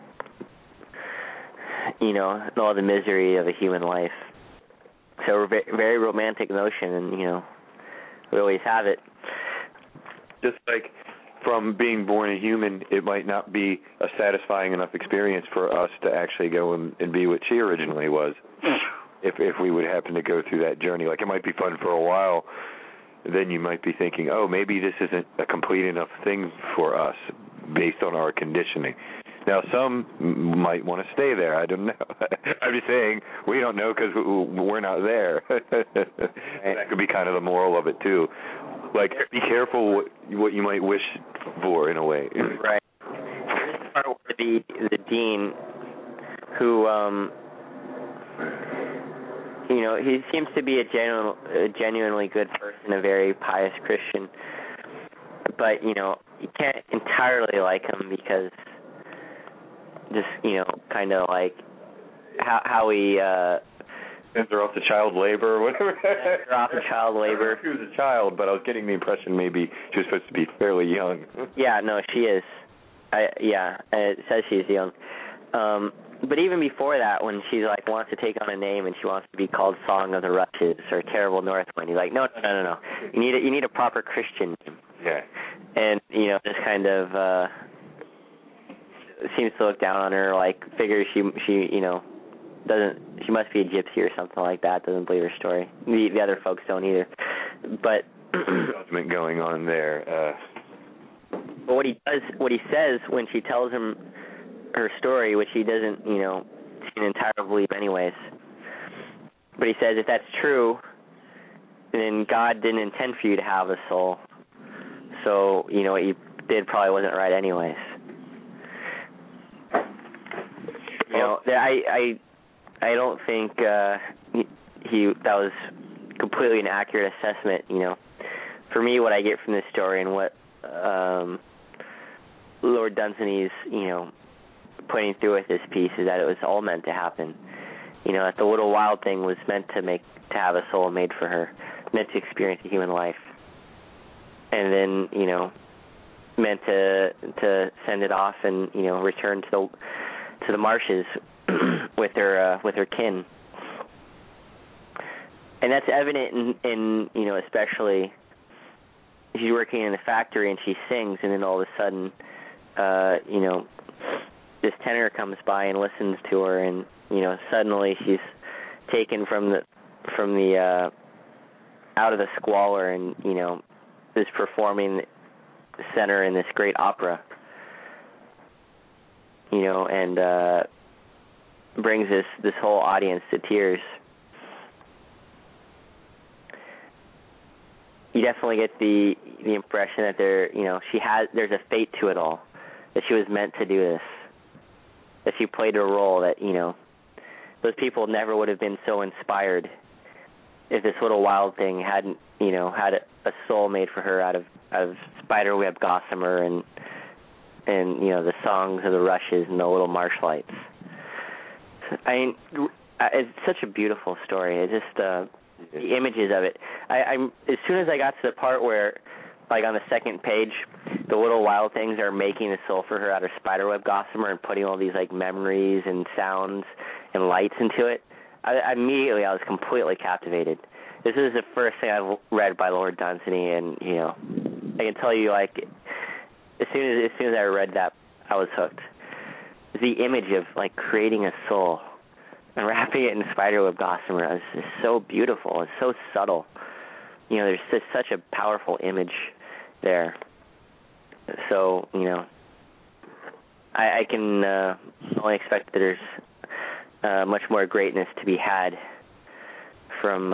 and all the misery of a human life. So a very romantic notion, and, we always have it. Just like from being born a human, it might not be a satisfying enough experience for us to actually go and be what she originally was. If we would happen to go through that journey, like it might be fun for a while, then you might be thinking, oh, maybe this isn't a complete enough thing for us based on our conditioning. Now, some might want to stay there. I don't know. I'm just saying we don't know because we're not there. That could be kind of the moral of it, too. Like, be careful what you might wish for, in a way. Right. There's the part where the dean, who, he seems to be a genuinely good person, a very pious Christian, but, you can't entirely like him because just, kind of like how he... They're off to child labor or whatever. They're off to child labor. She was a child, but I was getting the impression maybe she was supposed to be fairly young. Yeah, no, she is. It says she's young. But even before that, when she wants to take on a name and she wants to be called Song of the Rushes or Terrible Northwind, he's like, no. You need a proper Christian name. Yeah. And just kind of seems to look down on her, figures she doesn't. She must be a gypsy or something like that. Doesn't believe her story. The other folks don't either. But judgment going on there. But what he says when she tells him her story, which he doesn't, seem entirely believe anyways. But he says, if that's true, then God didn't intend for you to have a soul. So, what you did probably wasn't right anyways. I don't think that was completely an accurate assessment. For me, what I get from this story and what Lord Dunsany's putting through with this piece is that it was all meant to happen. That the little wild thing was meant to have a soul made for her, meant to experience a human life, and then meant to send it off and return to the marshes with her kin. And that's evident in especially she's working in a factory and she sings, and then all of a sudden this tenor comes by and listens to her, and suddenly she's taken from the out of the squalor and is performing center in this great opera, and brings this whole audience to tears. You definitely get the impression that there's a fate to it all, that she was meant to do this, that she played a role, that those people never would have been so inspired if this little wild thing hadn't had a soul made for her out of spiderweb gossamer and the songs of the rushes and the little marsh lights. I mean, it's such a beautiful story. It's just the images of it. I'm as soon as I got to the part where, on the second page, the little wild things are making a soul for her out of spiderweb gossamer and putting all these memories and sounds and lights into it, I was completely captivated. This is the first thing I've read by Lord Dunsany, and I can tell you, as soon as I read that, I was hooked. The image of creating a soul and wrapping it in spiderweb gossamer is just so beautiful. It's so subtle. There's just such a powerful image there. So I can only expect that there's much more greatness to be had from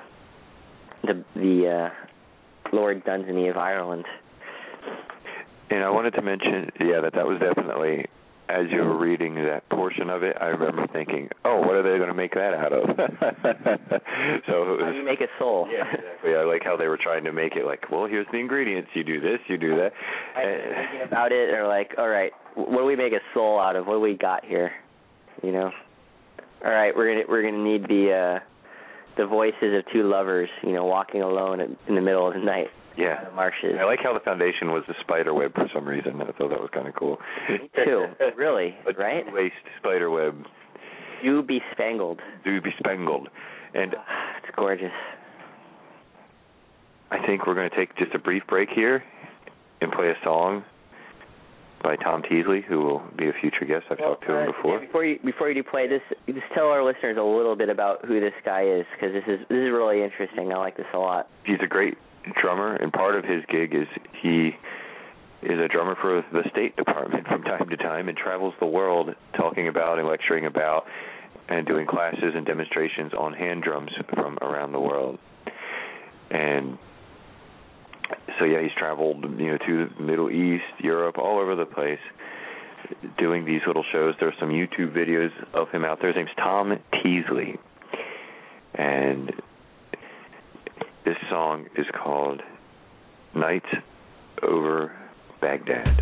the Lord Dunsany of Ireland. And I wanted to mention, that was definitely, as you were reading that portion of it, I remember thinking, oh, what are they going to make that out of? So it was, how do you make a soul? Yeah, exactly. I like how they were trying to make it well, here's the ingredients. You do this, you do that. I was thinking about it, or all right, what do we make a soul out of? What do we got here? All right, we're gonna need the voices of two lovers, walking alone in the middle of the night. Yeah. In the marshes. I like how the foundation was the spider web for some reason. I thought that was kind of cool. Me too. Really, right? Waist spider web. Do be spangled. Do be spangled. And it's gorgeous. I think we're going to take just a brief break here, and play a song by Tom Teasley, who will be a future guest. I've talked to him before. Yeah, before you do play this, just tell our listeners a little bit about who this guy is, because this is really interesting. I like this a lot. He's a great drummer, and part of his gig is he is a drummer for the State Department from time to time and travels the world talking about and lecturing about and doing classes and demonstrations on hand drums from around the world. And so, yeah, he's traveled, to the Middle East, Europe, all over the place, doing these little shows. There's some YouTube videos of him out there. His name's Tom Teasley. And this song is called Nights Over Baghdad.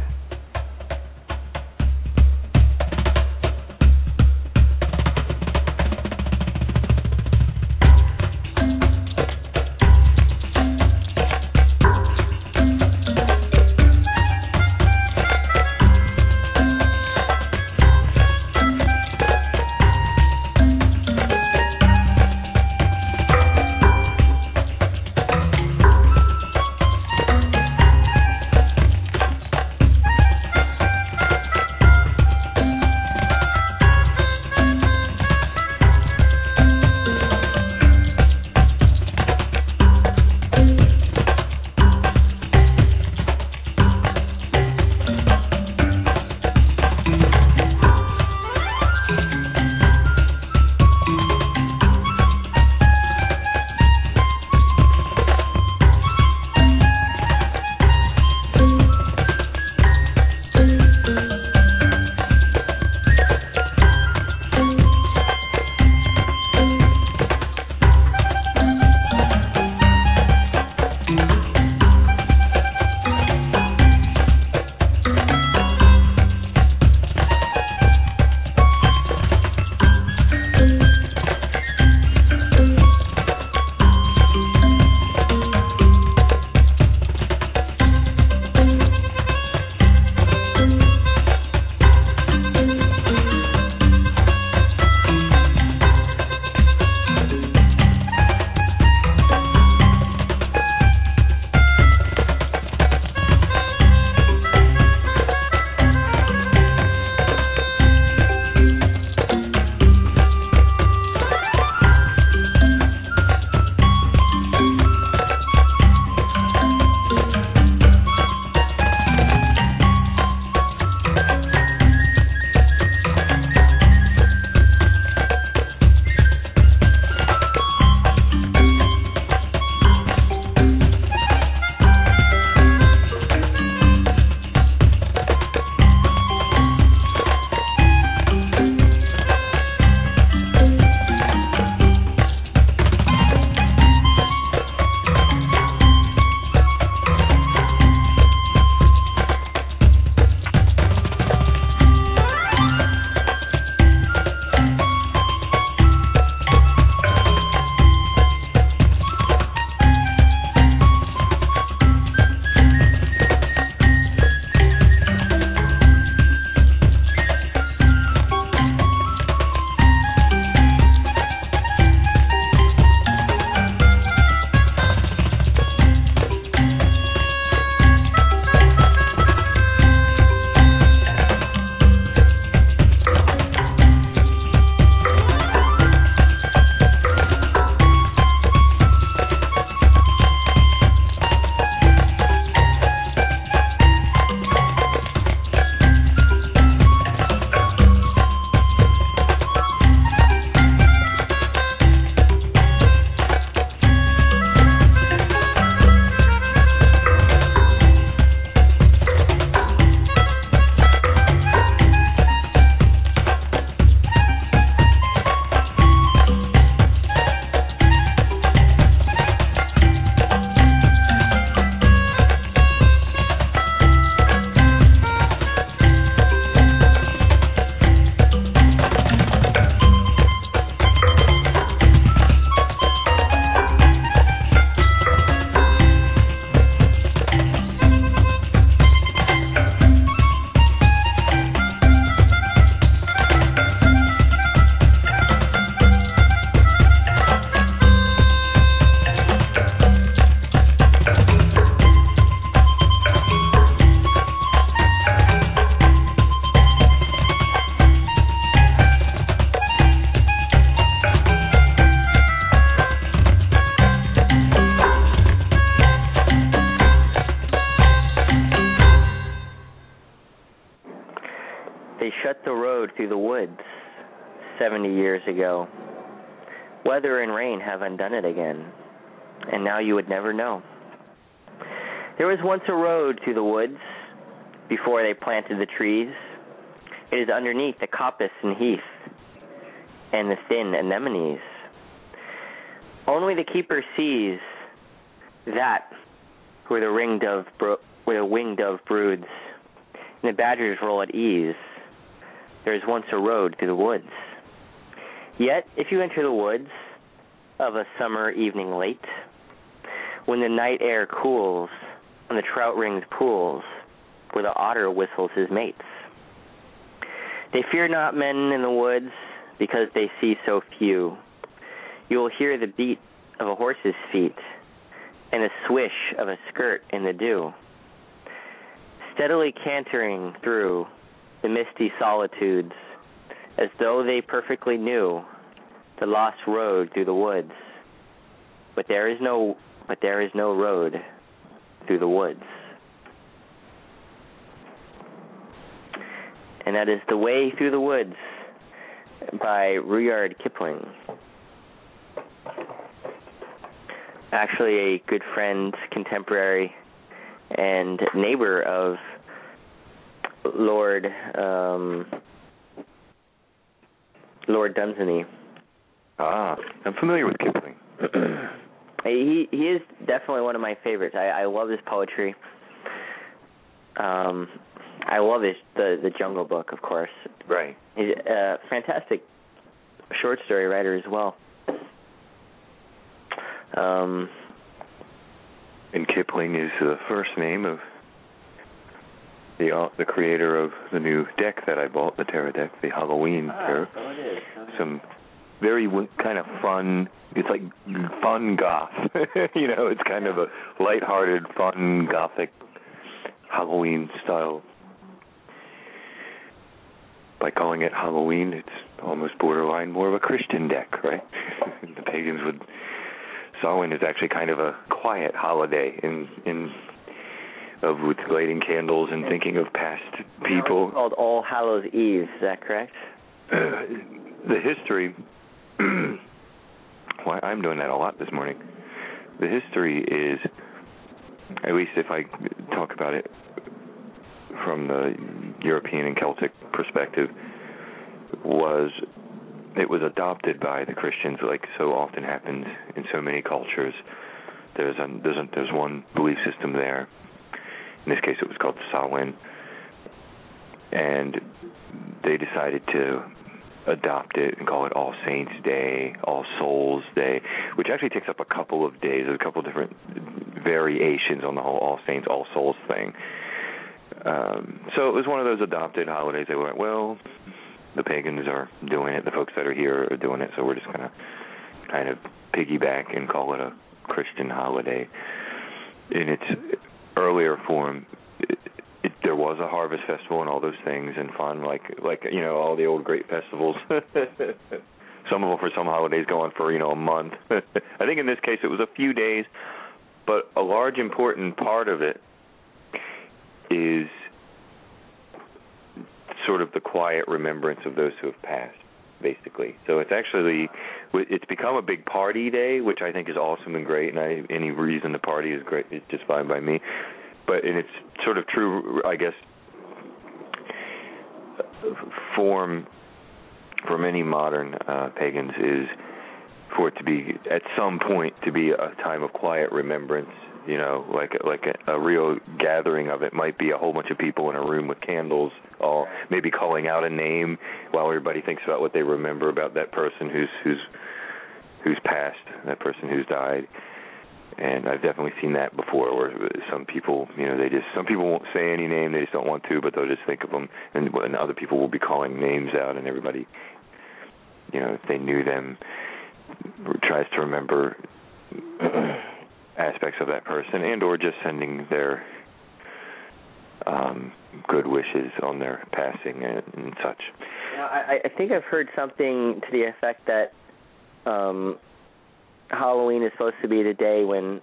rode through the woods 70 years ago. Weather and rain have undone it again, and now you would never know. There was once a road through the woods before they planted the trees. It is underneath the coppice and heath and the thin anemones. Only the keeper sees that where the winged dove broods and the badgers roll at ease. There is once a road through the woods. Yet, if you enter the woods of a summer evening late, when the night air cools and the trout rings pools, where the otter whistles his mates, they fear not men in the woods because they see so few. You will hear the beat of a horse's feet and the swish of a skirt in the dew, steadily cantering through the misty solitudes, as though they perfectly knew the lost road through the woods. But there is no road through the woods. And that is The Way Through the Woods by Rudyard Kipling. Actually a good friend, contemporary, and neighbor of Lord Dunsany. Ah, I'm familiar with Kipling. He is definitely one of my favorites. I love his poetry. I love the Jungle Book, of course. Right. He's a fantastic short story writer as well. And Kipling is the first name of the creator of the new deck that I bought, the Terra deck, the Halloween Terra. So it is. Some very kind of fun, it's like fun goth. It's kind of a lighthearted, fun, gothic Halloween style. By calling it Halloween, it's almost borderline more of a Christian deck, right? The pagans would... Samhain is actually kind of a quiet holiday with lighting candles and thinking of past people. It's called All Hallows Eve, is that correct? The history... Well, I'm doing that a lot this morning. The history is, at least if I talk about it from the European and Celtic perspective, it was adopted by the Christians, like so often happens in so many cultures. There's one belief system there. In this case, it was called Samhain, and they decided to adopt it and call it All Saints Day, All Souls Day, which actually takes up a couple of days, a couple of different variations on the whole All Saints, All Souls thing. So it was one of those adopted holidays. They went, well, the pagans are doing it, the folks that are here are doing it, so we're just going to kind of piggyback and call it a Christian holiday. In its earlier form, there was a harvest festival and all those things and fun, like all the old great festivals. Some of them for some holidays go on for a month. I think in this case it was a few days, but a large important part of it is sort of the quiet remembrance of those who have passed, basically. So it's become a big party day, which I think is awesome and great, and any reason to party is great. It's just fine by me. But in its sort of true, I guess, form for many modern pagans is for it to be, at some point, to be a time of quiet remembrance, like a real gathering of it might be a whole bunch of people in a room with candles, all maybe calling out a name while everybody thinks about what they remember about that person who's passed, that person who's died. And I've definitely seen that before, where some people, some people won't say any name, they just don't want to, but they'll just think of them, and other people will be calling names out, and everybody, if they knew them, tries to remember aspects of that person, and or just sending their good wishes on their passing and such. I think I've heard something to the effect that Halloween is supposed to be the day when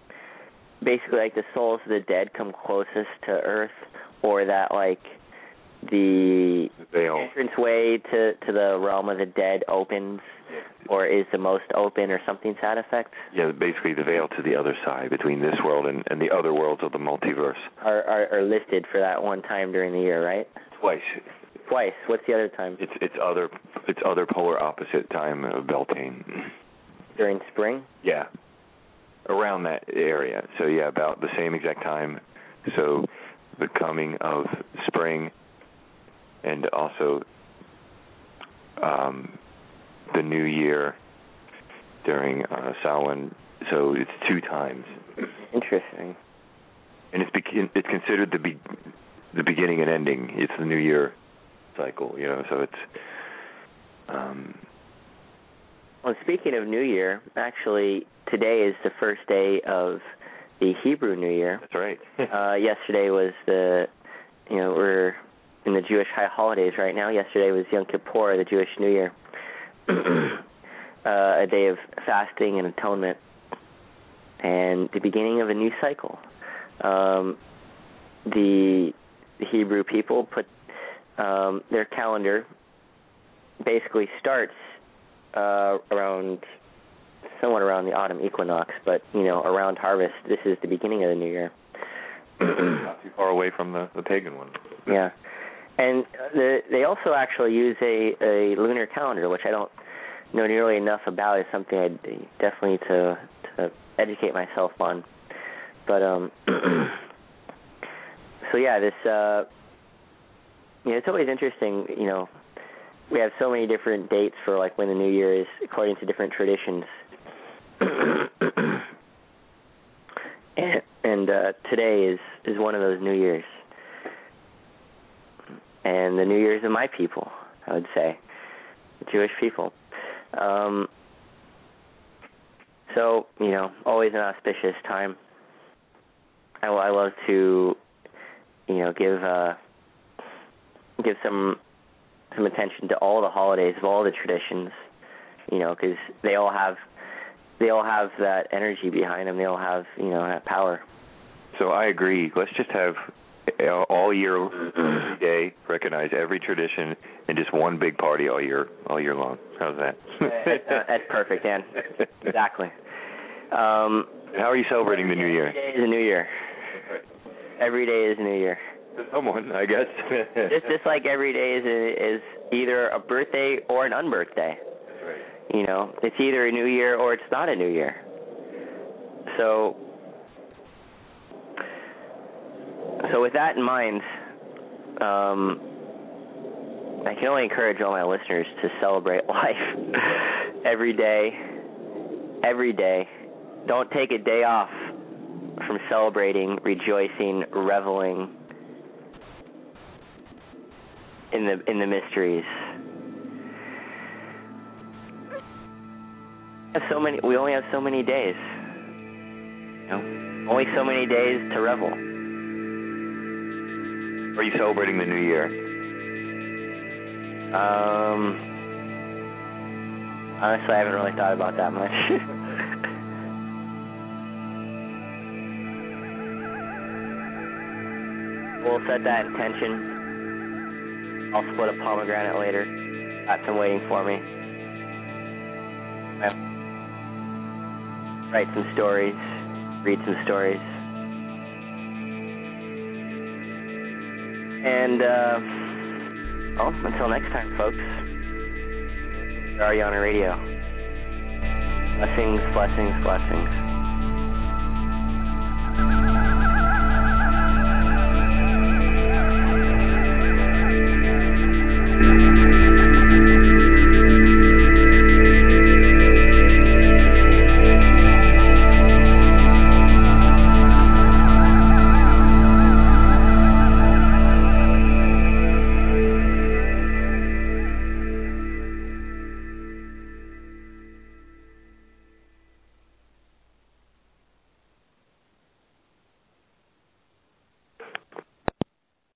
basically like the souls of the dead come closest to Earth, or that like the veil. entranceway to the realm of the dead opens, or is the most open, or something to that effect? Yeah, basically the veil to the other side between this world and the other worlds of the multiverse. Are listed for that one time during the year, right? Twice. What's the other time? It's other polar opposite time of Beltane. During spring? Yeah. Around that area. So yeah, about the same exact time. So the coming of spring and also the new year during Samhain. So it's 2 times. Interesting. And it's considered the beginning and ending. It's the new year cycle, so it's Well, speaking of New Year, actually today is the first day of the Hebrew New Year. That's right. Yesterday was we're in the Jewish high holidays right now. Yesterday was Yom Kippur, the Jewish New Year. A day of fasting and atonement, and the beginning of a new cycle. The Hebrew people put their calendar basically starts somewhat around the autumn equinox, but around harvest. This is the beginning of the new year. Not too far away from the pagan one. Yeah, and they also actually use a lunar calendar, which I don't know nearly enough about. It's something I definitely need to educate myself on. But so yeah, this it's always interesting. We have so many different dates for like when the new year is according to different traditions. and today is one of those New Years. And the New Year's of my people, I would say, Jewish people. So, always an auspicious time. I love to, give some attention to all the holidays, of all the traditions, because they all have that energy behind them. They all have, that power. So I agree. Let's just have all year, every day, recognize every tradition, and just one big party all year long. How's that? That's perfect, Dan. Exactly. How are you celebrating the New Year? Every day is a New Year. Every day is a New Year. Someone, I guess. just like every day is either a birthday or an unbirthday. That's right. It's either a New Year or it's not a New Year. So with that in mind, I can only encourage all my listeners to celebrate life every day. Every day. Don't take a day off from celebrating, rejoicing, reveling in the mysteries. We only have so many days. Only so many days to revel. Are you celebrating the New Year? Honestly, I haven't really thought about that much. We'll set that intention. I'll split a pomegranate later. Got some waiting for me. Write some stories. Read some stories. And, until next time, folks. Ariana Radio. Blessings, blessings, blessings.